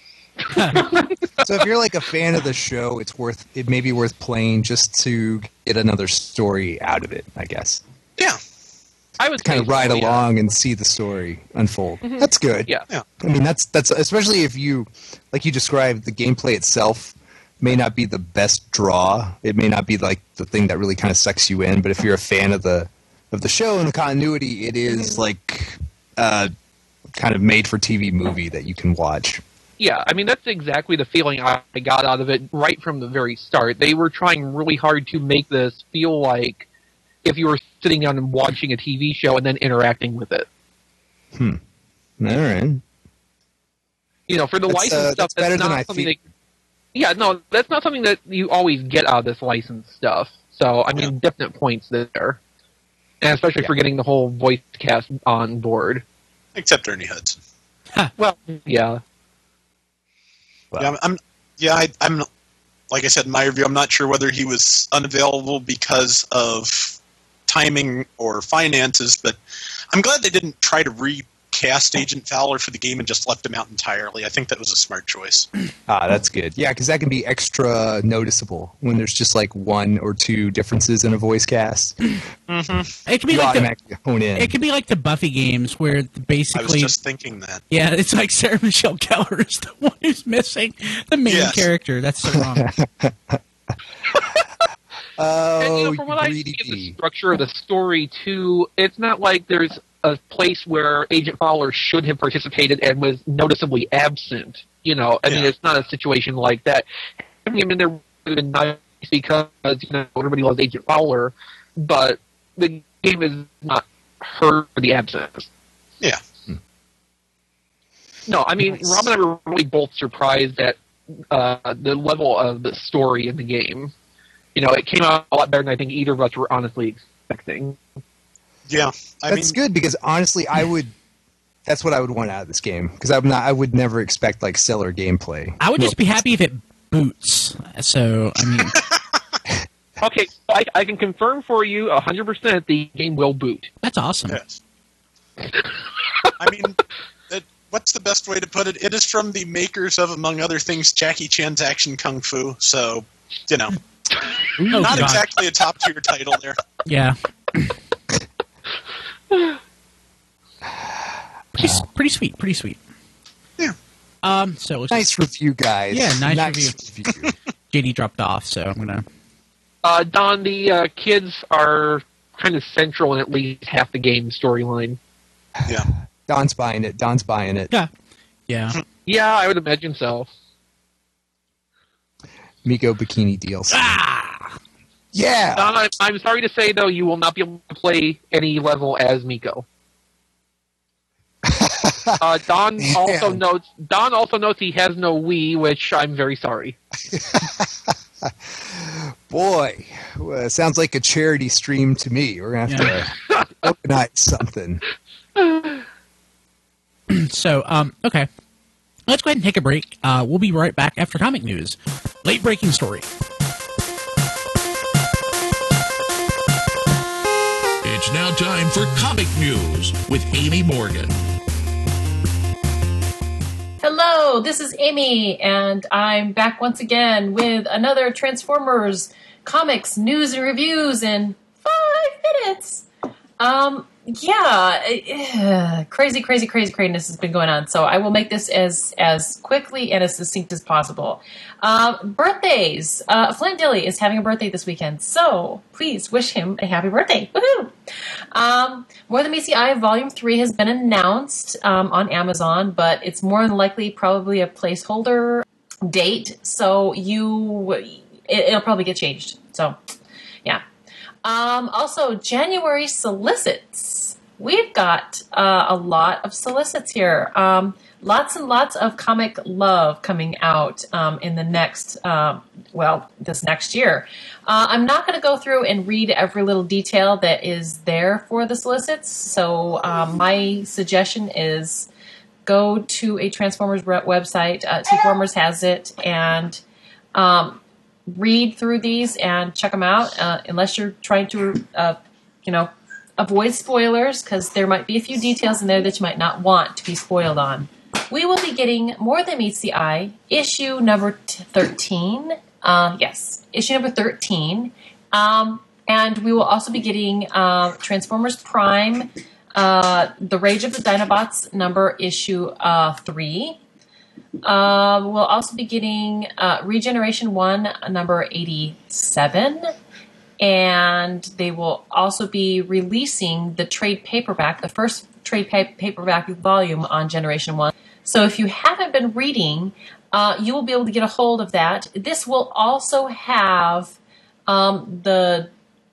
So if you're like a fan of the show, it may be worth playing just to get another story out of it, I guess.
Yeah.
I would
kind of ride along and see the story unfold. Mm-hmm. That's good.
Yeah.
I mean, that's especially if you, like you described, the gameplay itself may not be the best draw. It may not be like the thing that really kind of sucks you in. But if you're a fan of the show and the continuity, it is like kind of made for TV movie that you can watch.
Yeah, I mean, that's exactly the feeling I got out of it right from the very start. They were trying really hard to make this feel like if you were sitting down and watching a TV show and then interacting with it.
All right.
You know, for the license stuff,
better
that's
than
not
I
something
feel.
yeah, no, that's not something that you always get out of this licensed stuff. So, I mean, definite points there. And especially for getting the whole voice cast on board.
Except Ernie Hudson.
Well, yeah.
Yeah, I'm like I said in my review, I'm not sure whether he was unavailable because of timing or finances, but I'm glad they didn't try to recast Agent Fowler for the game and just left him out entirely. I think that was a smart choice.
That's good. Yeah, because that can be extra noticeable when there's just like one or two differences in a voice cast.
It could be
You
like
automatically hone in.
it could be like the Buffy games where basically
I was just thinking that.
yeah, it's like Sarah Michelle Gellar is the one who's missing the main character. That's so wrong.
And, you know, from what I see of the structure of the story, too, it's not like there's a place where Agent Fowler should have participated and was noticeably absent. You know, I mean, it's not a situation like that. Having him in there would have been nice because, you know, everybody loves Agent Fowler, but the game is not her for the absence.
Yeah.
No, I mean, Rob and I were really both surprised at the level of the story in the game. You know, it came out a lot better than I think either of us were honestly expecting.
Yeah,
That's good because honestly, that's what I would want out of this game because I would never expect like stellar gameplay.
I would just be happy if it boots. So I mean,
okay, I can confirm for you 100% the game will boot.
That's awesome.
Yes. I mean, what's the best way to put it? It is from the makers of, among other things, Jackie Chan's Action Kung Fu. So, you know, not exactly a top tier title there.
Yeah. Pretty sweet. Pretty sweet.
Yeah.
So
nice review, guys.
Yeah, nice review. JD dropped off, so I'm gonna.
Don, the kids are kind of central in at least half the game storyline.
Yeah.
Don's buying it.
Yeah. Yeah.
Yeah, I would imagine so.
Miko bikini deals. Yeah.
Don, I'm sorry to say though, you will not be able to play any level as Miko. Don also notes he has no Wii, which I'm very sorry.
Boy, sounds like a charity stream to me. We're gonna have to organize something.
So, okay. Let's go ahead and take a break. We'll be right back after comic news. Late breaking story.
It's now time for comic news with Amy Morgan.
Hello, this is Amy, and I'm back once again with another Transformers comics news and reviews in 5 minutes. Crazy craziness has been going on, so I will make this as quickly and as succinct as possible. Birthdays. Flint Dilley is having a birthday this weekend, so please wish him a happy birthday. Woohoo! More Than Meets the Eye Volume 3 has been announced on Amazon, but it's more than likely probably a placeholder date, so it'll probably get changed. So, yeah. Also, January solicits. We've got a lot of solicits here. Lots and lots of comic love coming out in the next, this next year. I'm not going to go through and read every little detail that is there for the solicits. So my suggestion is go to a Transformers website. T-Formers has it, and read through these and check them out, unless you're trying to, avoid spoilers, because there might be a few details in there that you might not want to be spoiled on. We will be getting More Than Meets the Eye, issue number 13. Yes, issue number 13. And we will also be getting Transformers Prime, The Rage of the Dinobots, issue 3. We'll also be getting Regeneration 1, number 87. And they will also be releasing the trade paperback, the first trade paperback volume on Generation 1. So if you haven't haven't been reading, you will be able to get a hold of that. This will also have the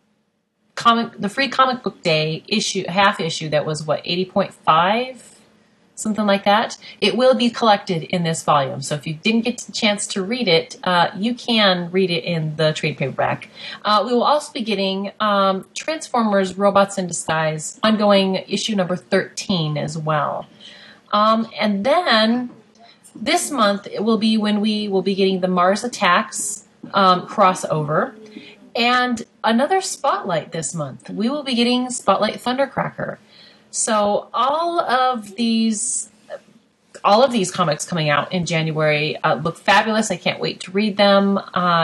free comic book day half issue that was 80.5, something like that. It will be collected in this volume. So if you didn't get the chance to read it, you can read it in the trade paperback. We will also be getting Transformers Robots in Disguise, ongoing issue number 13 as well. And then this month it will be when we will be getting the Mars Attacks crossover. And another Spotlight this month. We will be getting Spotlight Thundercracker. So all of these comics coming out in January look fabulous. I can't wait to read them.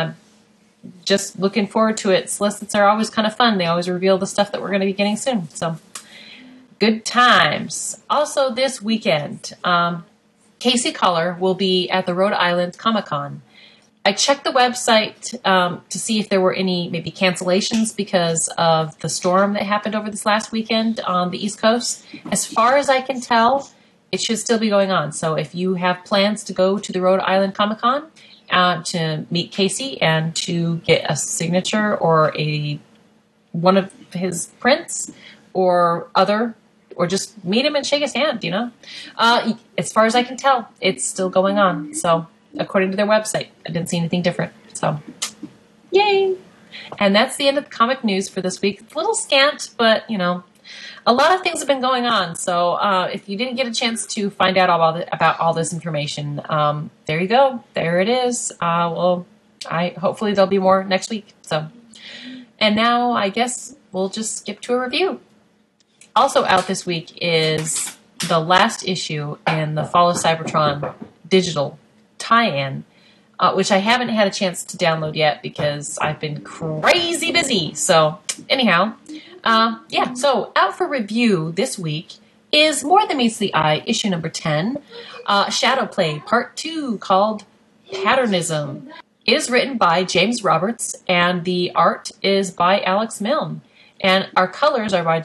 Just looking forward to it. Solicits are always kind of fun. They always reveal the stuff that we're going to be getting soon. So good times. Also this weekend, Casey Collar will be at the Rhode Island Comic-Con. I checked the website to see if there were any maybe cancellations because of the storm that happened over this last weekend on the East Coast. As far as I can tell, it should still be going on. So if you have plans to go to the Rhode Island Comic-Con to meet Casey and to get a signature or one of his prints or just meet him and shake his hand, as far as I can tell, it's still going on. So according to their website, I didn't see anything different. So, yay! And that's the end of the comic news for this week. It's a little scant, but, a lot of things have been going on. So if you didn't get a chance to find out about all this information, there you go. There it is. Hopefully there'll be more next week. So, and now I guess we'll just skip to a review. Also out this week is the last issue in the Fall of Cybertron digital tie-in, which I haven't had a chance to download yet because I've been crazy busy. So anyhow, so out for review this week is More Than Meets the Eye, issue number 10, Shadowplay Part 2, called Patternism. It is written by James Roberts, and the art is by Alex Milne, and our colors are by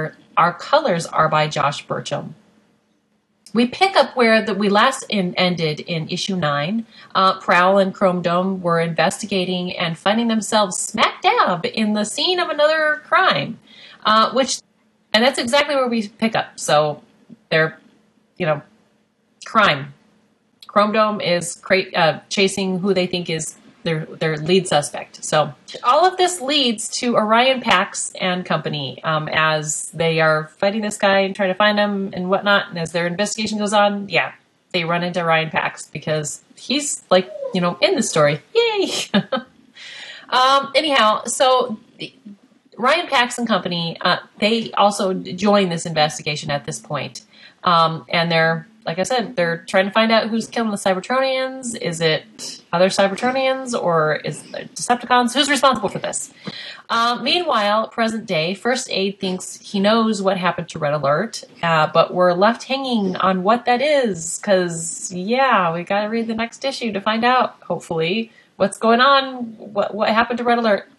Josh Burcham. We pick up where we last ended in issue 9. Prowl and Chrome Dome were investigating and finding themselves smack dab in the scene of another crime, and that's exactly where we pick up. So they're, crime. Chrome Dome is chasing who they think is their lead suspect. So all of this leads to Orion Pax and company as they are fighting this guy and trying to find him and whatnot. And as their investigation goes on, they run into Orion Pax because he's in the story. Yay! Anyhow, so Orion Pax and company, they also join this investigation at this point. And they're, like I said, they're trying to find out who's killing the Cybertronians. Is it other Cybertronians or is it Decepticons? Who's responsible for this? Meanwhile, present day, First Aid thinks he knows what happened to Red Alert, but we're left hanging on what that is because, we got to read the next issue to find out, hopefully, what's going on, what happened to Red Alert.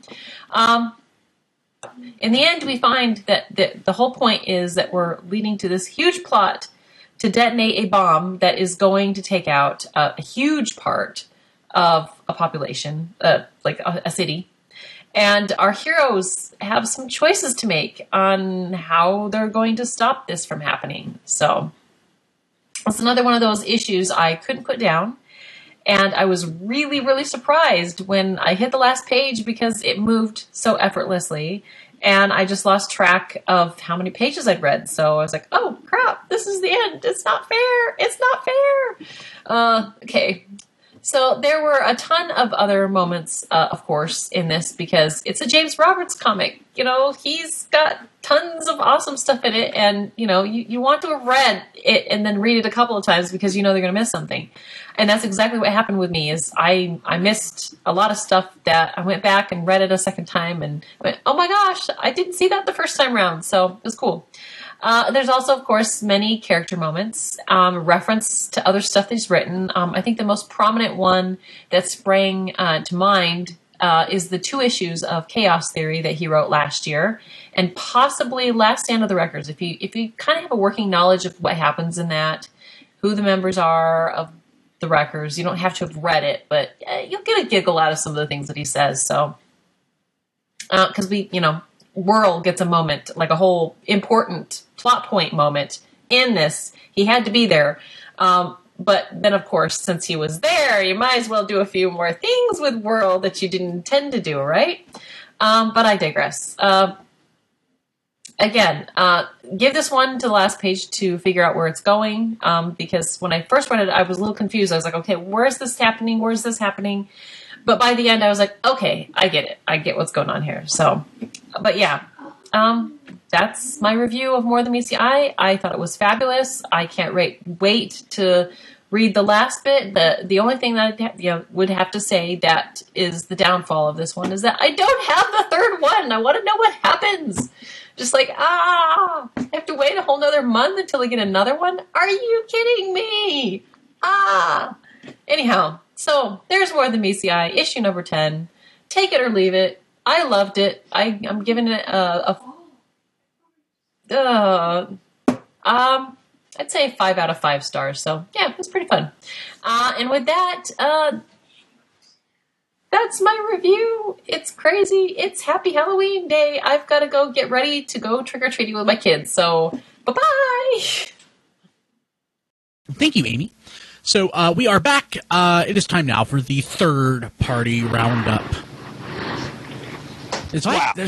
In the end, we find that the whole point is that we're leading to this huge plot to detonate a bomb that is going to take out a huge part of a population, like a city. And our heroes have some choices to make on how they're going to stop this from happening. So it's another one of those issues I couldn't put down. And I was really, really surprised when I hit the last page because it moved so effortlessly. And I just lost track of how many pages I'd read. So I was like, oh, crap, this is the end. It's not fair. It's not fair. Okay. So there were a ton of other moments, of course, in this because it's a James Roberts comic. He's got tons of awesome stuff in it. And, you want to have read it and then read it a couple of times because they're going to miss something. And that's exactly what happened with me is I missed a lot of stuff that I went back and read it a second time and went, oh my gosh, I didn't see that the first time around. So it was cool. There's also, of course, many character moments, reference to other stuff he's written. I think the most prominent one that sprang to mind is the 2 issues of Chaos Theory that he wrote last year, and possibly Last Stand of the Records. If you kind of have a working knowledge of what happens in that, who the members are of the Wreckers. You don't have to have read it, but you'll get a giggle out of some of the things that he says. So, because Whirl gets a moment, like a whole important plot point moment in this. He had to be there. But then, of course, since he was there, you might as well do a few more things with Whirl that you didn't intend to do, right? But I digress. Again, give this one to the last page to figure out where it's going, because when I first read it, I was a little confused. I was like, okay, where's this happening? Where's this happening? But by the end, I was like, okay, I get it. I get what's going on here. So, but yeah, that's my review of More Than Meets the Eye. I thought it was fabulous. I can't wait to read the last bit. The only thing that I would have to say that is the downfall of this one is that I don't have the third one. I want to know what happens. Just like, I have to wait a whole nother month until we get another one? Are you kidding me? Anyhow, so there's More Than Meets the Eye, issue number 10. Take it or leave it. I loved it. I'm giving it I'd say 5 out of 5 stars. So yeah, it was pretty fun. And with that, that's my review. It's crazy. It's Happy Halloween Day. I've got to go get ready to go trick-or-treating with my kids. So, bye-bye.
Thank you, Amy. So, we are back. It is time now for the third-party roundup. It's like...
Wow.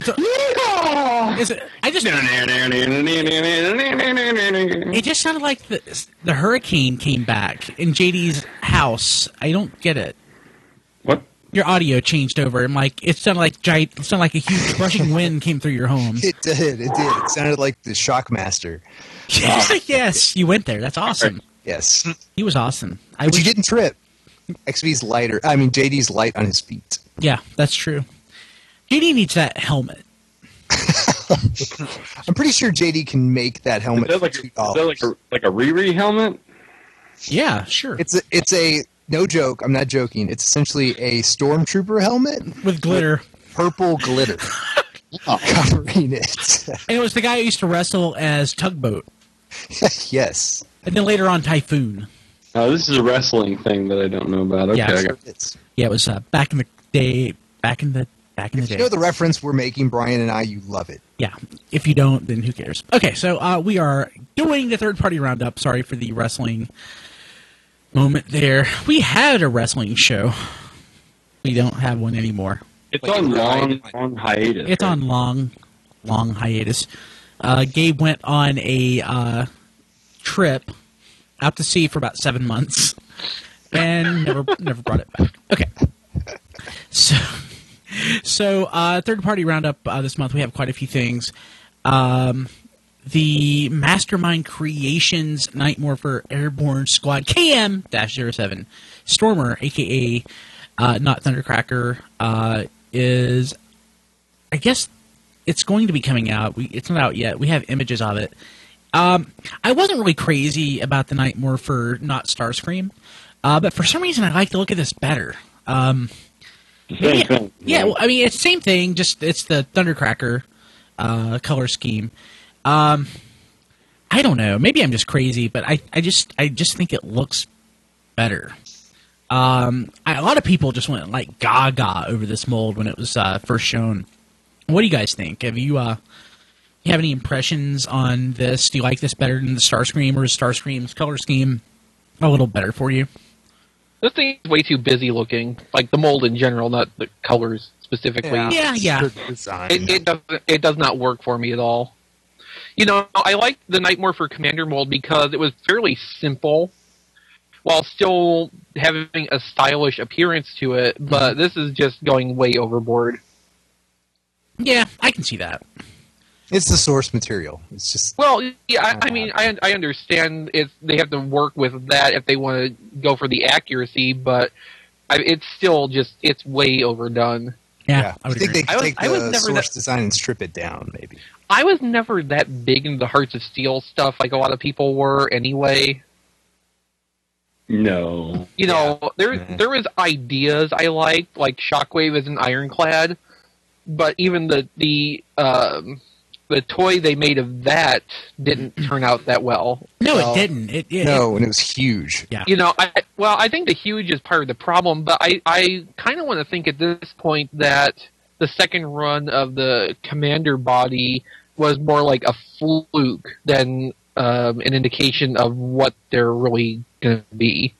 It just sounded like the hurricane came back in JD's house. I don't get it.
What?
Your audio changed over, and it sounded like a huge rushing wind came through your home.
It did. It sounded like the Shockmaster.
Yes, you went there. That's awesome.
Yes,
he was awesome.
But you didn't trip. JD's light on his feet.
Yeah, that's true. JD needs that helmet.
I'm pretty sure JD can make that helmet.
Is that like a Riri helmet?
Yeah, sure.
It's a no joke. I'm not joking. It's essentially a stormtrooper helmet
with glitter,
purple glitter covering it.
And it was the guy who used to wrestle as Tugboat.
Yes. And
then later on Typhoon.
Oh, this is a wrestling thing that I don't know about. Okay,
it was back in the day.
If you know the reference we're making, Brian and I, you love it.
Yeah. If you don't, then who cares? Okay, so we are doing the third-party roundup. Sorry for the wrestling moment there. We had a wrestling show. We don't have one anymore.
It's on long hiatus.
It's on long hiatus. Gabe went on a trip out to sea for about 7 months and never brought it back. Okay. So third-party roundup this month, we have quite a few things. The Mastermind Creations Night Morpher Airborne Squad KM-07 Stormer, a.k.a. Not Thundercracker, is, I guess, it's going to be coming out. It's not out yet. We have images of it. I wasn't really crazy about the Night Morpher, not Starscream, but for some reason I like the look of this better.
Same thing.
Yeah, well, I mean, it's the same thing, just it's the Thundercracker color scheme. I don't know. Maybe I'm just crazy, but I just think it looks better. A lot of people just went like gaga over this mold when it was first shown. What do you guys think? Have you have any impressions on this? Do you like this better than the Starscream, or is Starscream's color scheme a little better for you?
This thing is way too busy looking, like the mold in general, not the colors specifically.
Yeah.
It does not work for me at all. You know, I like the Night Morpher Commander mold because it was fairly simple, while still having a stylish appearance to it, but this is just going way overboard.
Yeah, I can see that.
It's the source material. It's just...
Well, yeah, I mean, I understand they have to work with that if they want to go for the accuracy, but it's still just, it's way overdone.
Yeah,
I think they could take the source design and strip it down, maybe.
I was never that big into the Hearts of Steel stuff like a lot of people were anyway.
No.
You know, there was ideas I liked, like Shockwave as an Ironclad, but even the the toy they made of that didn't turn out that well.
No, it didn't.
No, and it was huge.
Yeah.
You know, I think the huge is part of the problem, but I kind of want to think at this point that the second run of the Commander body was more like a fluke than an indication of what they're really going to be.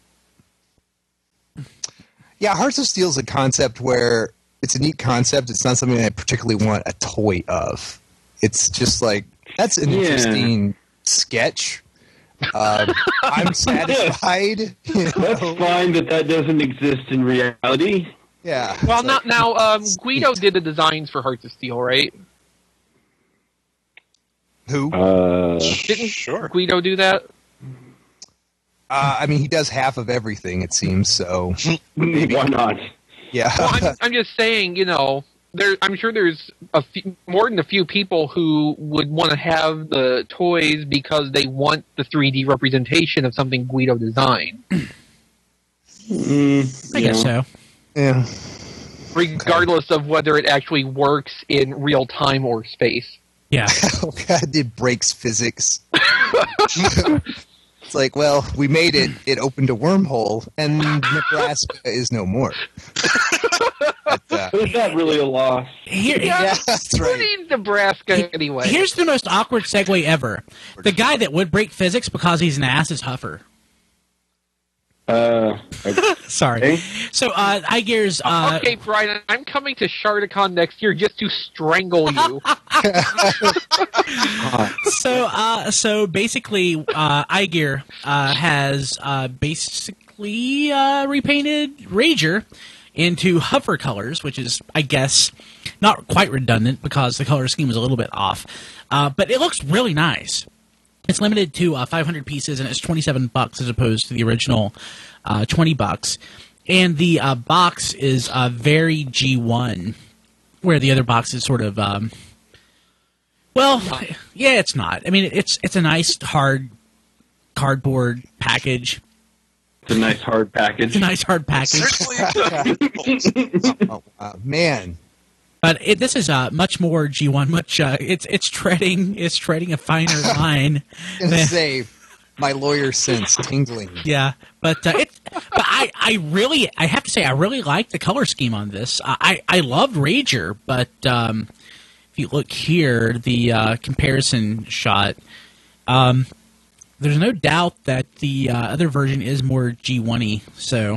Yeah, Hearts of Steel is a concept where it's a neat concept. It's not something that I particularly want a toy of. It's just like, that's an interesting sketch. I'm satisfied.
That's fine that doesn't exist in reality.
Yeah.
Well, now Guido did the designs for Hearts of Steel, right?
Who?
Didn't Guido do that?
I mean, he does half of everything, it seems, so...
Maybe. Why not?
Yeah.
Well, I'm just saying, you know, I'm sure there's more than a few people who would want to have the toys because they want the 3D representation of something Guido designed.
I guess so.
Yeah.
Regardless of whether it actually works in real time or space.
Yeah.
Oh, God, it breaks physics. It's like, well, we made it. It opened a wormhole, and Nebraska is no more. But,
is that really a loss?
Yeah, that's right.
Who needs Nebraska anyway?
Here's the most awkward segue ever. The guy that would break physics because he's an ass is Huffer. Sorry. So, iGear's...
okay, Brian, I'm coming to Shardicon next year just to strangle you.
So basically, iGear has basically repainted Rager into Huffer colors, which is, I guess, not quite redundant because the color scheme is a little bit off. But it looks really nice. It's limited to 500 pieces, and it's $27 as opposed to the original $20. And the box is very G1, where the other box is sort of, well, yeah, it's not. I mean, it's a nice hard cardboard package.
It's a nice hard package.
It's a nice hard package.
Oh, man.
But this is much more G1. Much it's treading a finer line.
I'm gonna say my lawyer sense tingling.
Yeah, but I have to say I really like the color scheme on this. I loved Rager, but if you look here, the comparison shot, there's no doubt that the other version is more G1-y. So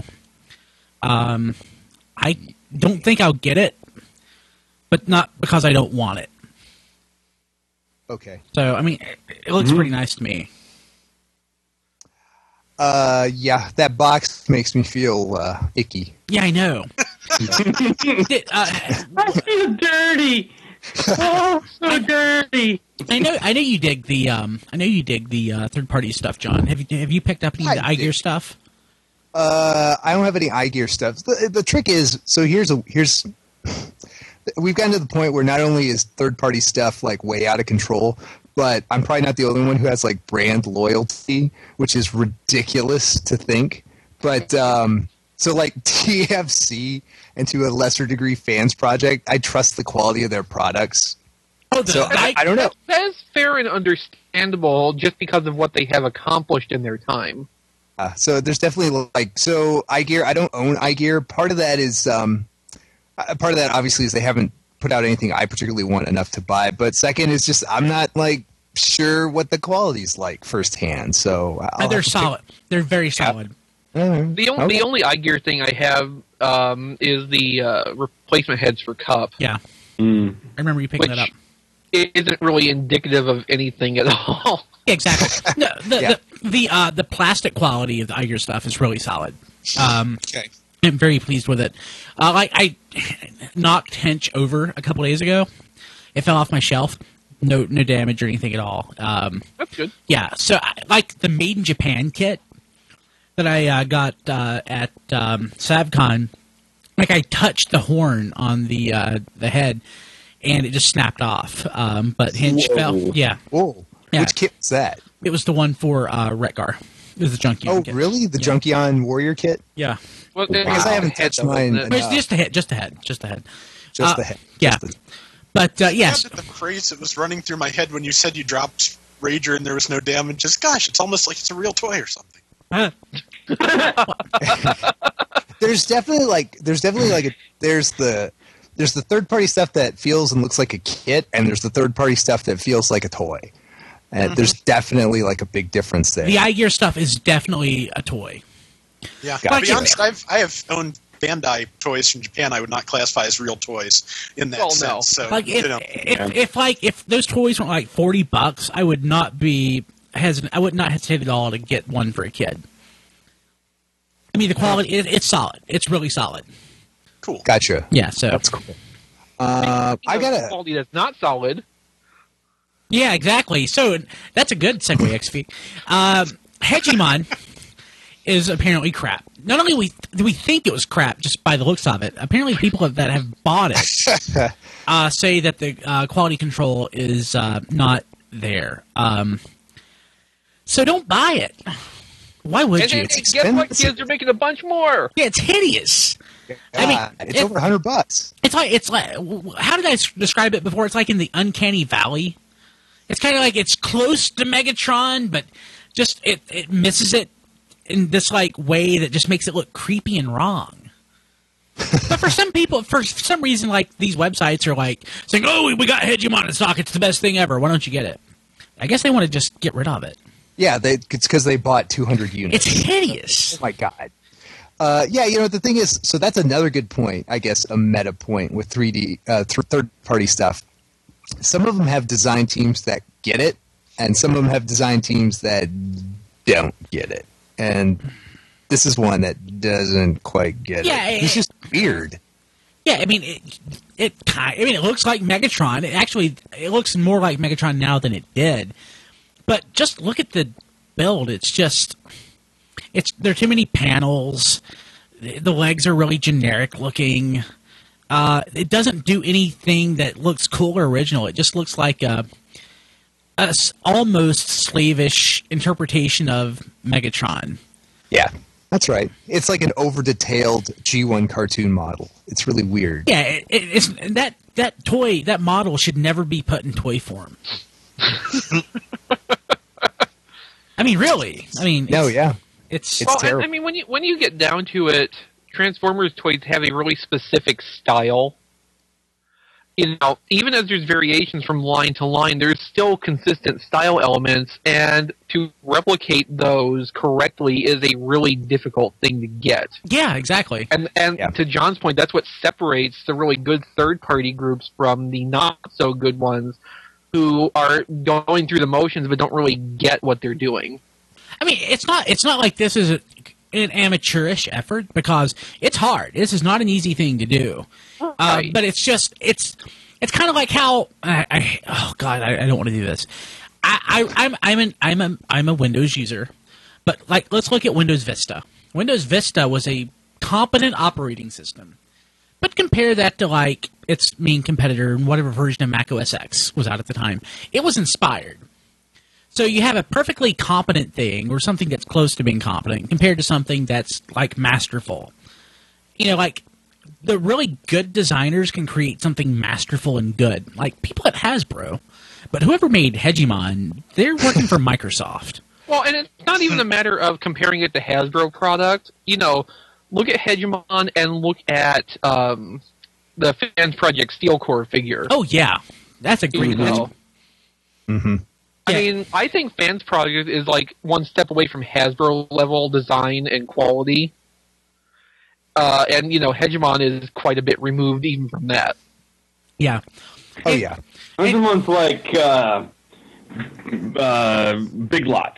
I don't think I'll get it. But not because I don't want it.
Okay.
So, I mean, it looks pretty nice to me.
Yeah, that box makes me feel icky.
Yeah, I know.
I feel dirty. Oh, so dirty.
I know you dig the third party stuff, John. Have you picked up any of the iGear stuff?
I don't have any iGear stuff. The trick is, so here's we've gotten to the point where not only is third-party stuff like way out of control, but I'm probably not the only one who has like brand loyalty, which is ridiculous to think. But so like TFC and to a lesser degree Fans Project, I trust the quality of their products. So I don't know.
That is fair and understandable just because of what they have accomplished in their time.
So there's definitely so iGear. I don't own iGear. Part of that is part of that obviously is they haven't put out anything I particularly want enough to buy. But second is just I'm not sure what the quality's like firsthand. So
they're solid. They're very solid.
The only iGear thing I have is the replacement heads for Cup.
Yeah, I remember you picking that up.
It isn't really indicative of anything at all.
Yeah, exactly. No, the plastic quality of the iGear stuff is really solid.
Okay.
I'm very pleased with it. I knocked Hench over a couple days ago. It fell off my shelf. No damage or anything at all.
That's good.
Yeah, so like the Made in Japan kit that I got at SavCon, like I touched the horn on the head, and it just snapped off. But Hench fell. Yeah.
Whoa. Yeah. Which kit was that?
It was the one for Retgar. It was the Junkion kit.
Oh, really? The Junkion Warrior kit?
Yeah.
Well,
I guess I haven't touched mine.
It's just the head. Just the head.
Just the head.
Yeah. But yes,
The phrase that was running through my head when you said you dropped Rager and there was no damages. Gosh, it's almost like it's a real toy or something.
There's the third party stuff that feels and looks like a kit, and there's the third party stuff that feels like a toy. And there's definitely like a big difference there.
the iGear stuff is definitely a toy.
Yeah,
Gotcha.
to be honest, I have owned Bandai toys from Japan. I would not classify as real toys in that sense. So,
Like if those toys were like $40, I would not be hesitant. I would not hesitate at all to get one for a kid. I mean, the quality it's solid. It's really solid.
Cool.
Gotcha.
Yeah, so
that's cool.
I got quality that's not solid.
Yeah, exactly. So that's a good segue, XV. Hegemon is apparently crap. Not only do we think it was crap just by the looks of it, apparently people that have bought it say that the quality control is not there. So don't buy it. Why would you?
And guess what, kids? They're making a bunch more.
Yeah, it's hideous. I mean,
it's over $100.
It's like how did I describe it before? It's like in the uncanny valley. It's kind of like it's close to Megatron, but just it misses it in this like way that just makes it look creepy and wrong. But for some people, for some reason, like these websites are like saying, "Oh, we got Hegemon in stock. It's the best thing ever. Why don't you get it?" I guess they want to just get rid of it.
Yeah, it's because they bought 200 units.
It's hideous.
Oh my god. Yeah, the thing is, so that's another good point, I guess, a meta point with 3D third-party stuff. Some of them have design teams that get it, and some of them have design teams that don't get it. And this is one that doesn't quite get it. It's just weird.
Yeah, I mean, it looks like Megatron. It looks more like Megatron now than it did. But just look at the build. There are too many panels. The legs are really generic looking. It doesn't do anything that looks cool or original. It just looks like a almost slavish interpretation of Megatron.
Yeah, that's right. It's like an over-detailed G1 cartoon model. It's really weird.
Yeah, it's that model should never be put in toy form. I mean, really. I mean, it's
terrible. I mean, when you get down to it, Transformers toys have a really specific style. You know, even as there's variations from line to line, there's still consistent style elements, and to replicate those correctly is a really difficult thing to get.
Yeah, exactly.
And to John's point, that's what separates the really good third-party groups from the not-so-good ones who are going through the motions but don't really get what they're doing.
I mean, it's not like this is an amateurish effort, because it's hard. This is not an easy thing to do. Right. But it's kind of like how I don't want to do this. I'm a Windows user, but like let's look at Windows Vista. Windows Vista was a competent operating system, but compare that to like its main competitor in whatever version of Mac OS X was out at the time. It was inspired. So you have a perfectly competent thing, or something that's close to being competent, compared to something that's like masterful. You know, like the really good designers can create something masterful and good, like people at Hasbro. But whoever made Hegemon, they're working for Microsoft.
Well, and it's not even a matter of comparing it to Hasbro product. You know, look at Hegemon and look at the Fans Project Steel Core figure.
Oh yeah, that's a great one.
Mm-hmm.
I mean, I think Fans Project is like one step away from Hasbro level design and quality. And, you know, Hegemon is quite a bit removed even from that.
Yeah.
Oh, yeah.
Those are ones like Big Lots.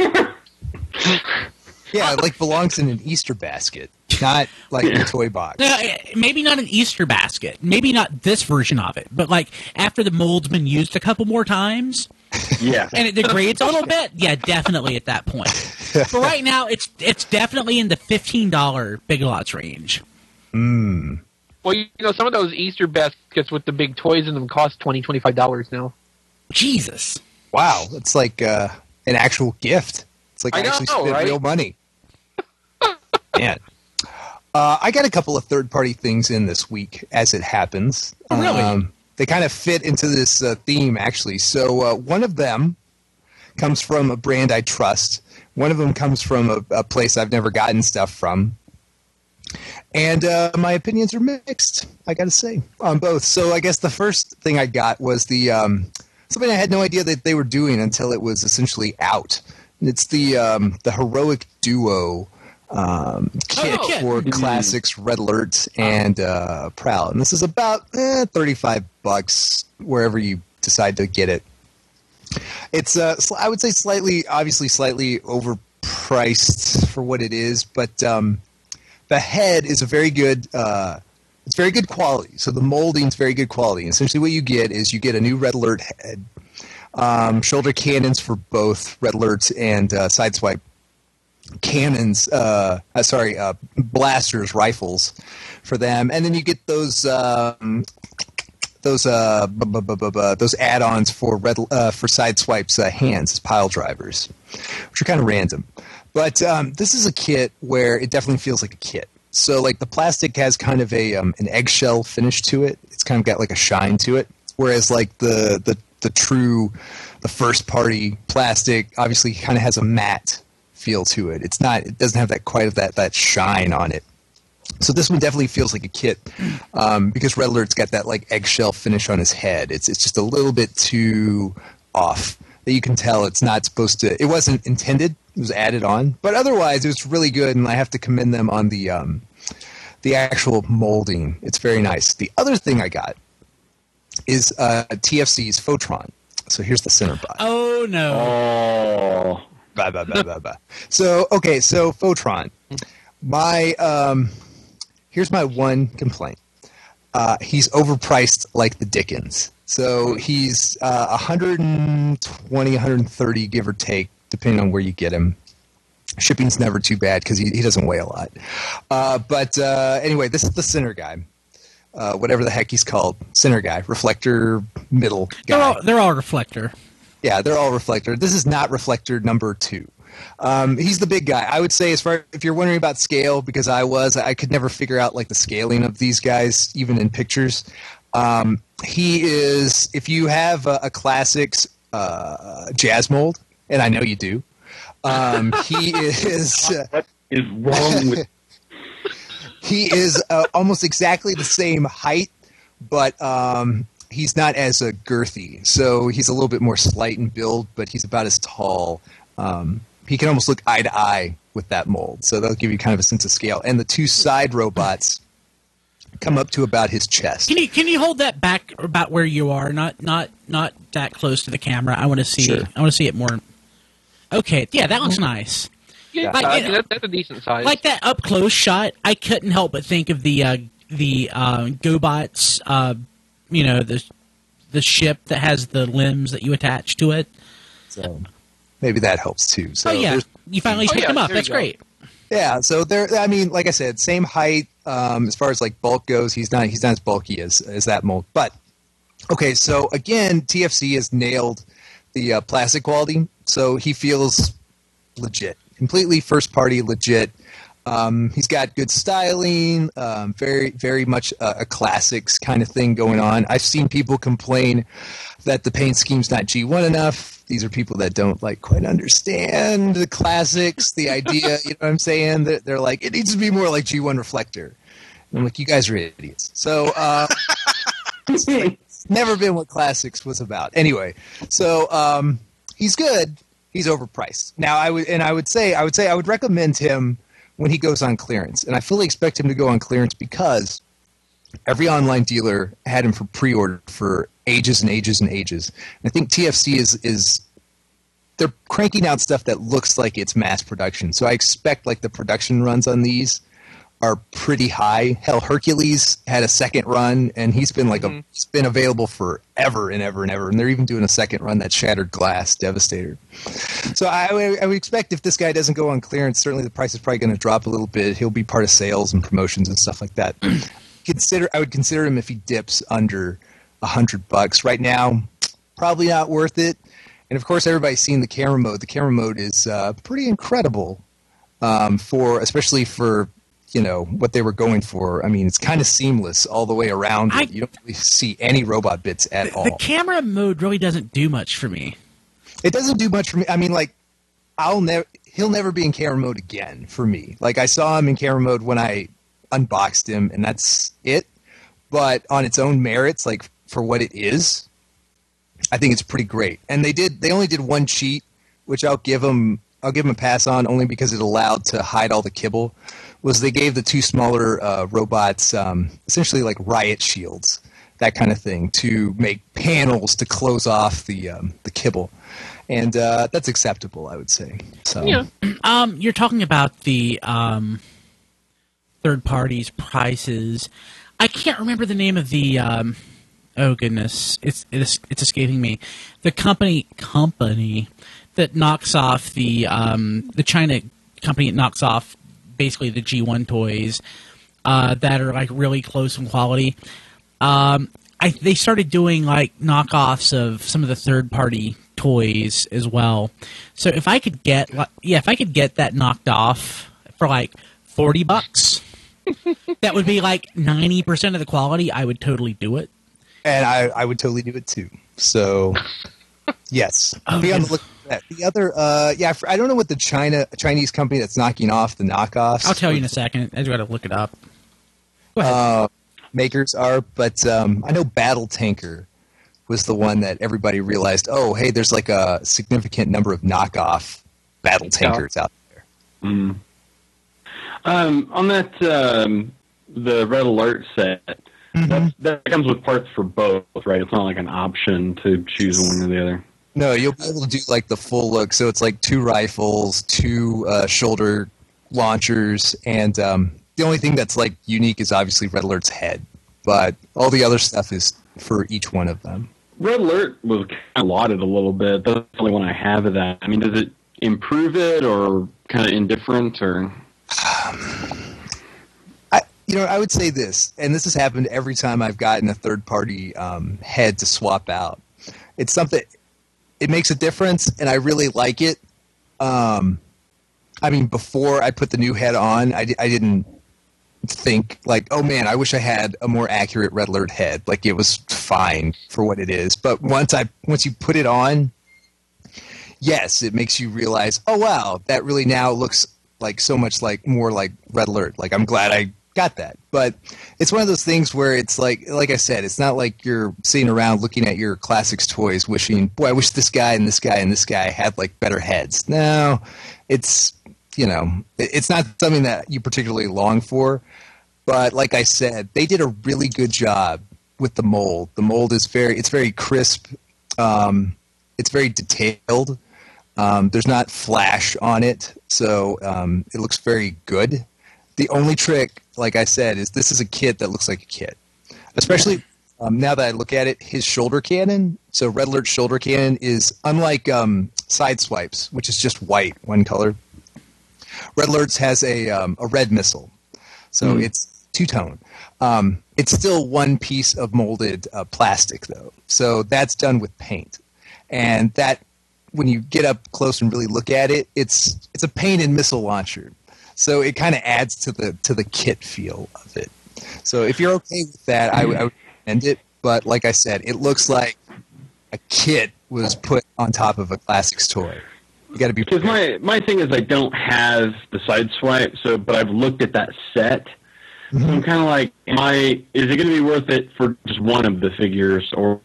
Yeah, it like belongs in an Easter basket, not like a toy box.
No, maybe not an Easter basket. Maybe not this version of it. But like after the mold's been used a couple more times,
yeah,
and it degrades a little bit, yeah, definitely at that point. But right now, it's definitely in the $15 Big Lots range.
Mm.
Well, you know, some of those Easter baskets with the big toys in them cost $20, $25 now.
Jesus!
Wow, it's like an actual gift. It's like I actually spent
right?
real money. Man. I got a couple of third-party things in this week, as it happens.
Oh, really?
they kind of fit into this theme, actually. So one of them comes from a brand I trust. One of them comes from a place I've never gotten stuff from. And my opinions are mixed, I got to say, on both. So I guess the first thing I got was the something I had no idea that they were doing until it was essentially out. And it's the Heroic Duo kit for Classics, Red Alert, and Prowl. And this is about $35 wherever you decide to get it. It's I would say slightly overpriced for what it is, but the head is a very good. It's very good quality. So the molding's very good quality. Essentially, what you get is you get a new Red Alert head, shoulder cannons for both Red Alerts and Sideswipe cannons. Blasters, rifles for them, and then you get those add-ons for Sideswipe's hands, pile drivers, which are kind of random. But this is a kit where it definitely feels like a kit. So, like, the plastic has kind of an eggshell finish to it. It's kind of got like a shine to it. Whereas, like, the first-party plastic obviously kind of has a matte feel to it. It doesn't have that shine on it. So this one definitely feels like a kit because Red Alert's got that like eggshell finish on his head. It's just a little bit too off. That you can tell it's not supposed to. It wasn't intended. It was added on, but otherwise it was really good, and I have to commend them on the actual molding. It's very nice. The other thing I got is TFC's Photron. So here's the center bot.
Oh no!
Oh. So Photron. Here's my one complaint. He's overpriced like the dickens. So he's 120, 130, give or take, depending on where you get him. Shipping's never too bad because he doesn't weigh a lot. But anyway, this is the center guy. Whatever the heck he's called. Center guy. Reflector middle guy.
They're all reflector.
Yeah, they're all reflector. This is not reflector number 2. He's the big guy. I would say, if you're wondering about scale, because I could never figure out like the scaling of these guys, even in pictures. He is, if you have a Classics jazz mold, and I know you do, he is.
What is wrong with?
He is almost exactly the same height, but he's not as girthy. So he's a little bit more slight in build, but he's about as tall. He can almost look eye to eye with that mold, so that'll give you kind of a sense of scale. And the 2 side robots come up to about his chest.
Can you hold that back about where you are? Not that close to the camera. I want to see.
Sure.
I want to see it more. Okay, yeah, that looks nice.
Yeah, that's a decent size.
Like that up close shot, I couldn't help but think of the GoBots. The ship that has the limbs that you attach to it.
So maybe that helps too. So
you finally picked him up. That's great.
Yeah, so like I said, same height. As far as like bulk goes, he's not as bulky as that mold. But okay, so again, TFC has nailed the plastic quality, so he feels legit, completely first party legit. He's got good styling, very, very much a Classics kind of thing going on. I've seen people complain that the paint scheme's not G1 enough. These are people that don't quite understand the Classics, the idea, you know what I'm saying? They're like, it needs to be more like G1 Reflector. And I'm like, you guys are idiots. So, it's never been what Classics was about. Anyway, so he's good. He's overpriced. Now, I would recommend him when he goes on clearance. And I fully expect him to go on clearance because every online dealer had him for pre-order for ages and ages and ages. And I think TFC is they're cranking out stuff that looks like it's mass production. So I expect the production runs on these are pretty high. Hell, Hercules had a second run, and he's been it's been available forever and ever and ever. And they're even doing a second run, that Shattered Glass Devastator. So I would expect if this guy doesn't go on clearance, certainly the price is probably going to drop a little bit. He'll be part of sales and promotions and stuff like that. I would consider him if he dips under $100 right now. Probably not worth it. And of course, everybody's seen the camera mode. The camera mode is pretty incredible especially for what they were going for. I mean, it's kind of seamless all the way around. You don't really see any robot bits at all.
The camera mode really doesn't do much for me.
It doesn't do much for me. I mean, like, he'll never be in camera mode again for me. Like, I saw him in camera mode when I unboxed him, and that's it. But on its own merits, like, for what it is, I think it's pretty great. And they only did one cheat, which I'll give them a pass on, only because it allowed to hide all the kibble. Was they gave the two smaller robots essentially like riot shields, that kind of thing, to make panels to close off the kibble, and that's acceptable, I would say. So,
yeah. You're talking about the third parties' prices. I can't remember the name of the. Oh goodness, it's escaping me. The company that knocks off the China company that knocks off basically the G1 toys that are like really close in quality. They started doing like knockoffs of some of the third party toys as well. So if I could get that knocked off for like $40, that would be like 90% of the quality. I would totally do it.
And I would totally do it too. So, yes. Be on the look for that. The other, I don't know what the Chinese company that's knocking off the knockoffs.
I'll tell you in a second. I just got to look it up. Go ahead.
Makers are, but I know Battle Tanker was the one that everybody realized, oh, hey, there's like a significant number of knockoff Battle Tankers out there.
Mm. On that, the Red Alert set, that comes with parts for both, right? It's not like an option to choose one or the other.
No, you'll be able to do like the full look. So it's like 2 rifles, 2 shoulder launchers, and the only thing that's like unique is obviously Red Alert's head. But all the other stuff is for each one of them.
Red Alert was kind of lauded a little bit. That's the only one I have of that. I mean, does it improve it or kind of indifferent or?
I would say this, and this has happened every time I've gotten a third-party head to swap out. It's something, it makes a difference, and I really like it. I mean, before I put the new head on, I didn't think, like, oh man, I wish I had a more accurate Red Alert head. Like, it was fine for what it is. But once you put it on, yes, it makes you realize, oh wow, that really now looks like so much like more like Red Alert. Like, I'm glad I got that. But it's one of those things where it's like I said, it's not like you're sitting around looking at your classics toys wishing, boy, I wish this guy and this guy and this guy had like better heads. No, it's, it's not something that you particularly long for. But like I said, they did a really good job with the mold. The mold is very crisp. It's very detailed. There's not flash on it, so it looks very good. The only trick, like I said, is this is a kit that looks like a kit. Especially now that I look at it, his shoulder cannon. So Red Alert's shoulder cannon is unlike Sideswipe's, which is just white, one color. Red Alert's has a red missile, so it's two-tone. It's still one piece of molded plastic, though. So that's done with paint. And that, when you get up close and really look at it, it's a painted missile launcher. So it kind of adds to the kit feel of it. So if you're okay with that, I would recommend it. But like I said, it looks like a kit was put on top of a classics toy. You got to be prepared.
Because my thing is I don't have the Sideswipe, but I've looked at that set. Mm-hmm. So I'm kind of like, is it going to be worth it for just one of the figures, or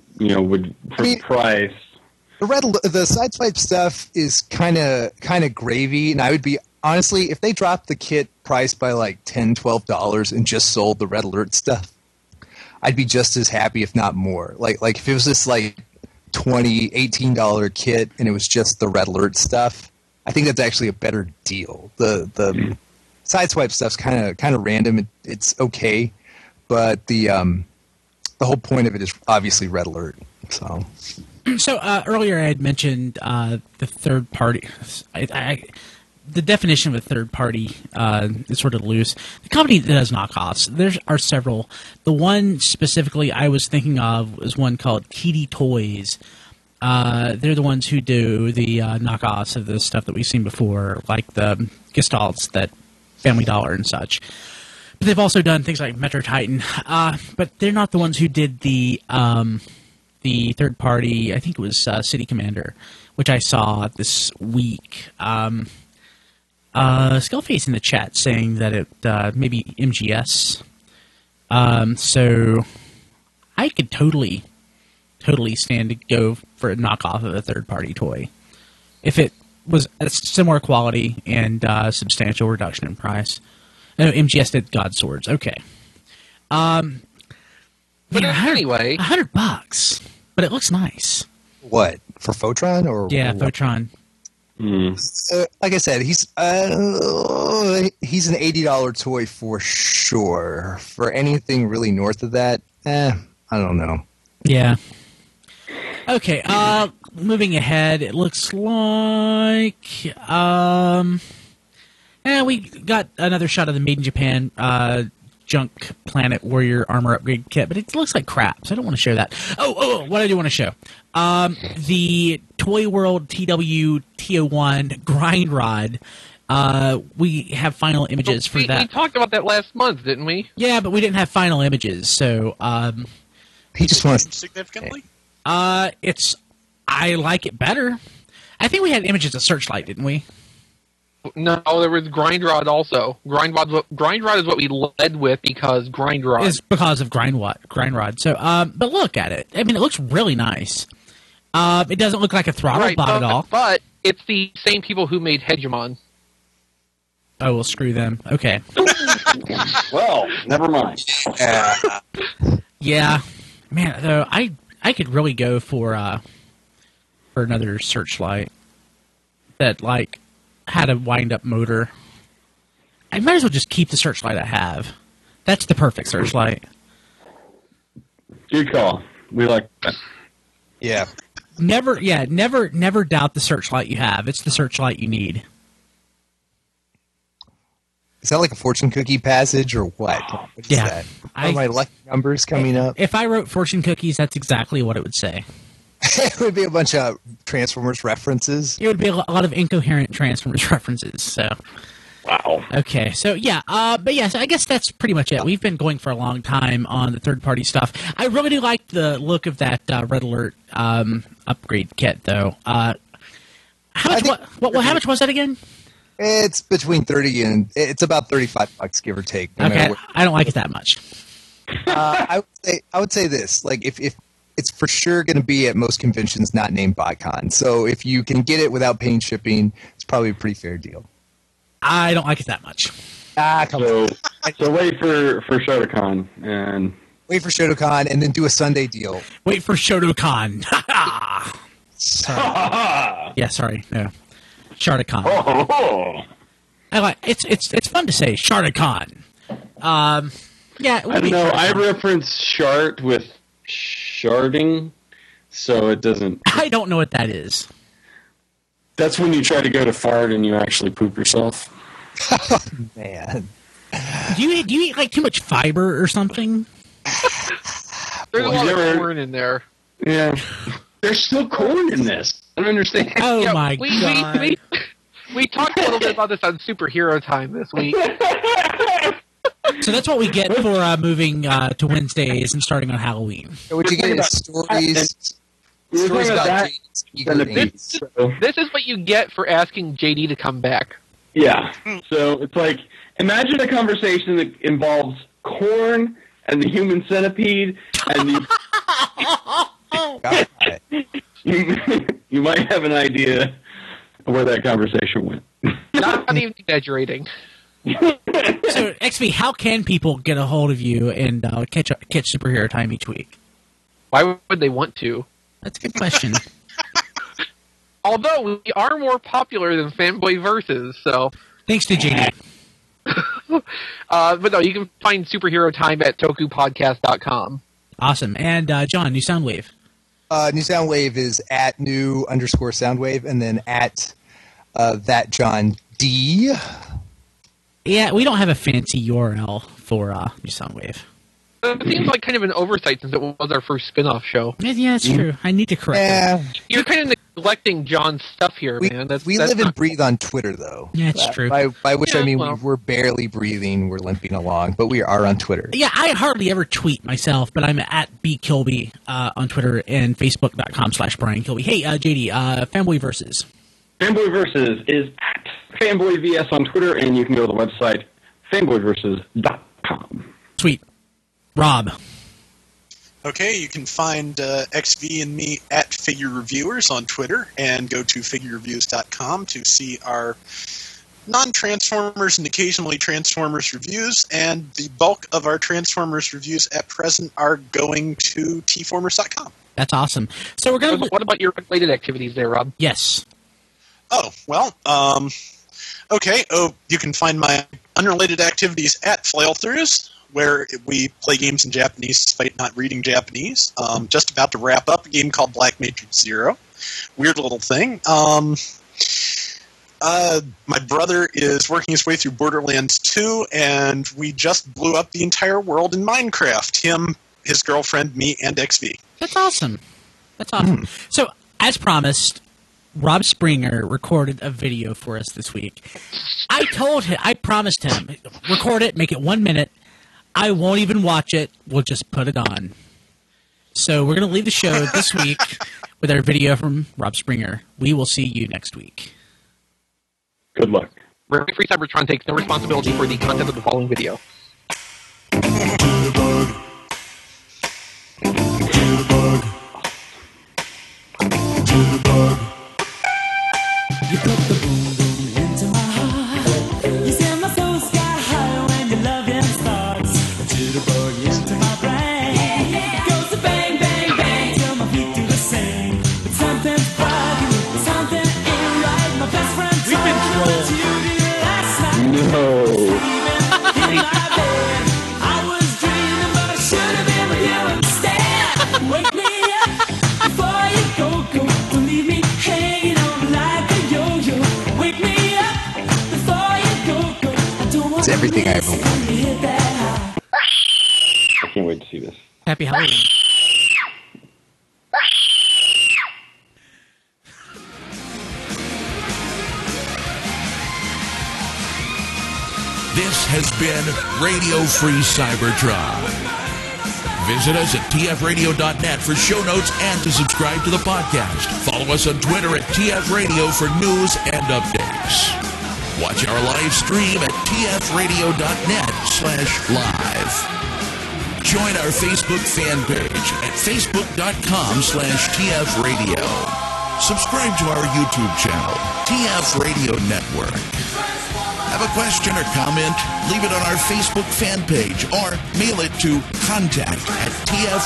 price?
The Sideswipe stuff is kind of gravy, and I would be honestly, if they dropped the kit price by like $10, $12 and just sold the Red Alert stuff, I'd be just as happy, if not more. Like if it was this like $20, $18 kit and it was just the Red Alert stuff, I think that's actually a better deal. The Sideswipe stuff's kind of random. It's okay, but the whole point of it is obviously Red Alert. So
earlier I had mentioned the third party. The definition of a third party is sort of loose. The company that does knockoffs, there are several. The one specifically I was thinking of was one called Kitty Toys. They're the ones who do the knockoffs of the stuff that we've seen before, like the Gestalts that Family Dollar and such. But they've also done things like Metro Titan. But they're not the ones who did the third party, I think it was City Commander, which I saw this week. Skullface in the chat saying that it maybe MGS. So I could totally stand to go for a knockoff of a third-party toy if it was a similar quality and substantial reduction in price. No, MGS did God Swords. Okay.
But anyway,
$100, but it looks nice.
What, for Photron or?
Yeah,
what?
Photron.
Like I said, he's an $80 toy for sure. For anything really north of that, I don't know.
Yeah. Okay. Moving ahead, it looks like we got another shot of the Made in Japan Junk Planet Warrior armor upgrade kit, but it looks like crap, so I don't want to show that. Oh, what I do want to show. The Toy World TWT01 Grind Rod. We have final images for that.
We talked about that last month, didn't we?
Yeah, but we didn't have final images, so...
he just wants...
Significantly?
I like it better. I think we had images of Searchlight, didn't we?
No, there was Grind Rod also. Grind Rod is what we led with because Grind Rod
is because of Grind Rod. So, but look at it. I mean, it looks really nice. It doesn't look like a throttle bot at all.
But it's the same people who made Hegemon.
Oh, well, screw them. Okay.
Well, never mind.
Yeah, man. Though I could really go for another Searchlight that had a wind-up motor. I might as well just keep the Searchlight I have. That's the perfect Searchlight.
Good call. We like that.
Yeah.
Never doubt the Searchlight you have. It's the Searchlight you need.
Is that like a fortune cookie passage or what? What is that? Are my lucky numbers coming up?
If I wrote fortune cookies, that's exactly what it would say.
It would be a bunch of Transformers references.
It would be a lot of incoherent Transformers references. So,
wow.
Okay, so yeah, but yeah, so I guess that's pretty much it. We've been going for a long time on the third-party stuff. I really do like the look of that Red Alert upgrade kit, though. How much was that again?
It's between 30 and it's about $35, give or take.
Okay, I don't like it that much.
I would say this: like if it's for sure going to be at most conventions not named BotCon. So if you can get it without paying shipping, it's probably a pretty fair deal.
I don't like it that much.
So
wait for Shotacon and
wait for Shotacon and then do a Sunday deal.
Wait for Shotacon. Sorry. Yeah, sorry. No. Shotacon. I like it's fun to say Shotacon. Yeah.
I don't know. I reference shart with sharding, so it doesn't.
I don't know what that is.
That's when you try to go to fart and you actually poop yourself.
Oh, man.
Do you eat like too much fiber or something?
There's a lot of corn in there.
Yeah. There's still corn in this. I don't understand.
Oh my god.
We talked a little bit about this on Superhero Time this week.
So that's what we get for moving to Wednesdays and starting on Halloween.
So what you get is stories about
This is what you get for asking JD to come back.
Yeah. So it's like, imagine a conversation that involves corn and the human centipede and you might have an idea of where that conversation went.
Not even exaggerating.
So, XP, how can people get a hold of you and catch Superhero Time each week?
Why would they want to?
That's a good question.
Although we are more popular than Fanboy Versus, so
thanks to JD.
But no, you can find Superhero Time at tokupodcast.com.
Awesome. And John, New Soundwave.
New Soundwave is at @new_Soundwave and then at that John D.
Yeah, we don't have a fancy URL for New Soundwave.
It seems like kind of an oversight since it was our first spin-off show.
Yeah, it's true. I need to correct that.
You're kind of neglecting John's stuff here, man.
We live and breathe on Twitter, though.
Yeah, it's true.
By which I mean
well.
we're barely breathing, we're limping along, but we are on Twitter.
Yeah, I hardly ever tweet myself, but I'm at bkilby on Twitter and Facebook.com/Brian Kilby. Hey, JD, Fanboy Versus.
Fanboy Versus is at FanboyVS on Twitter, and you can go to the website fanboyversus.com.
Sweet. Rob.
Okay, you can find XV and me at Figure Reviewers on Twitter, and go to figurereviews.com to see our non-Transformers and occasionally Transformers reviews, and the bulk of our Transformers reviews at present are going to tformers.com.
That's awesome. So we're going to...
What about your related activities there, Rob?
Yes.
Oh, well, okay. Oh, you can find my unrelated activities at Flail-Throughs, where we play games in Japanese despite not reading Japanese. Just about to wrap up a game called Black Matrix Zero. Weird little thing. My brother is working his way through Borderlands 2, and we just blew up the entire world in Minecraft. Him, his girlfriend, me, and XV.
That's awesome. That's awesome. So, as promised, Rob Springer recorded a video for us this week. I promised him, record it, make it 1 minute. I won't even watch it. We'll just put it on. So we're going to leave the show this week with our video from Rob Springer. We will see you next week.
Good luck.
Free Cybertron takes no responsibility for the content of the following video.
You put the boom boom into my heart. You send my soul sky high when your loving starts. A jitterbug into my brain. It goes to bang, bang, bang till my feet do the same. But something's bugging, something ain't right. My best friend told me what you did last night.
No.
Even in my bed, I was dreaming, but I should have been with you instead. Wake me up before you go. Don't leave me hanging on like a yo-yo. Wake me up before you go. I don't want
It's everything I ever wanted.
to hit that high.
I can't wait to see this.
Happy Halloween.
This has been Radio Free Cybertron. Visit us at tfradio.net for show notes and to subscribe to the podcast. Follow us on Twitter at tfradio for news and updates. Watch our live stream at tfradio.net/live. Join our Facebook fan page at facebook.com/tfradio. Subscribe to our YouTube channel, TF Radio Network. Have a question or comment? Leave it on our Facebook fan page or mail it to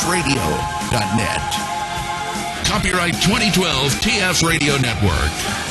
contact@tfradio.net. Copyright 2012 TF Radio Network.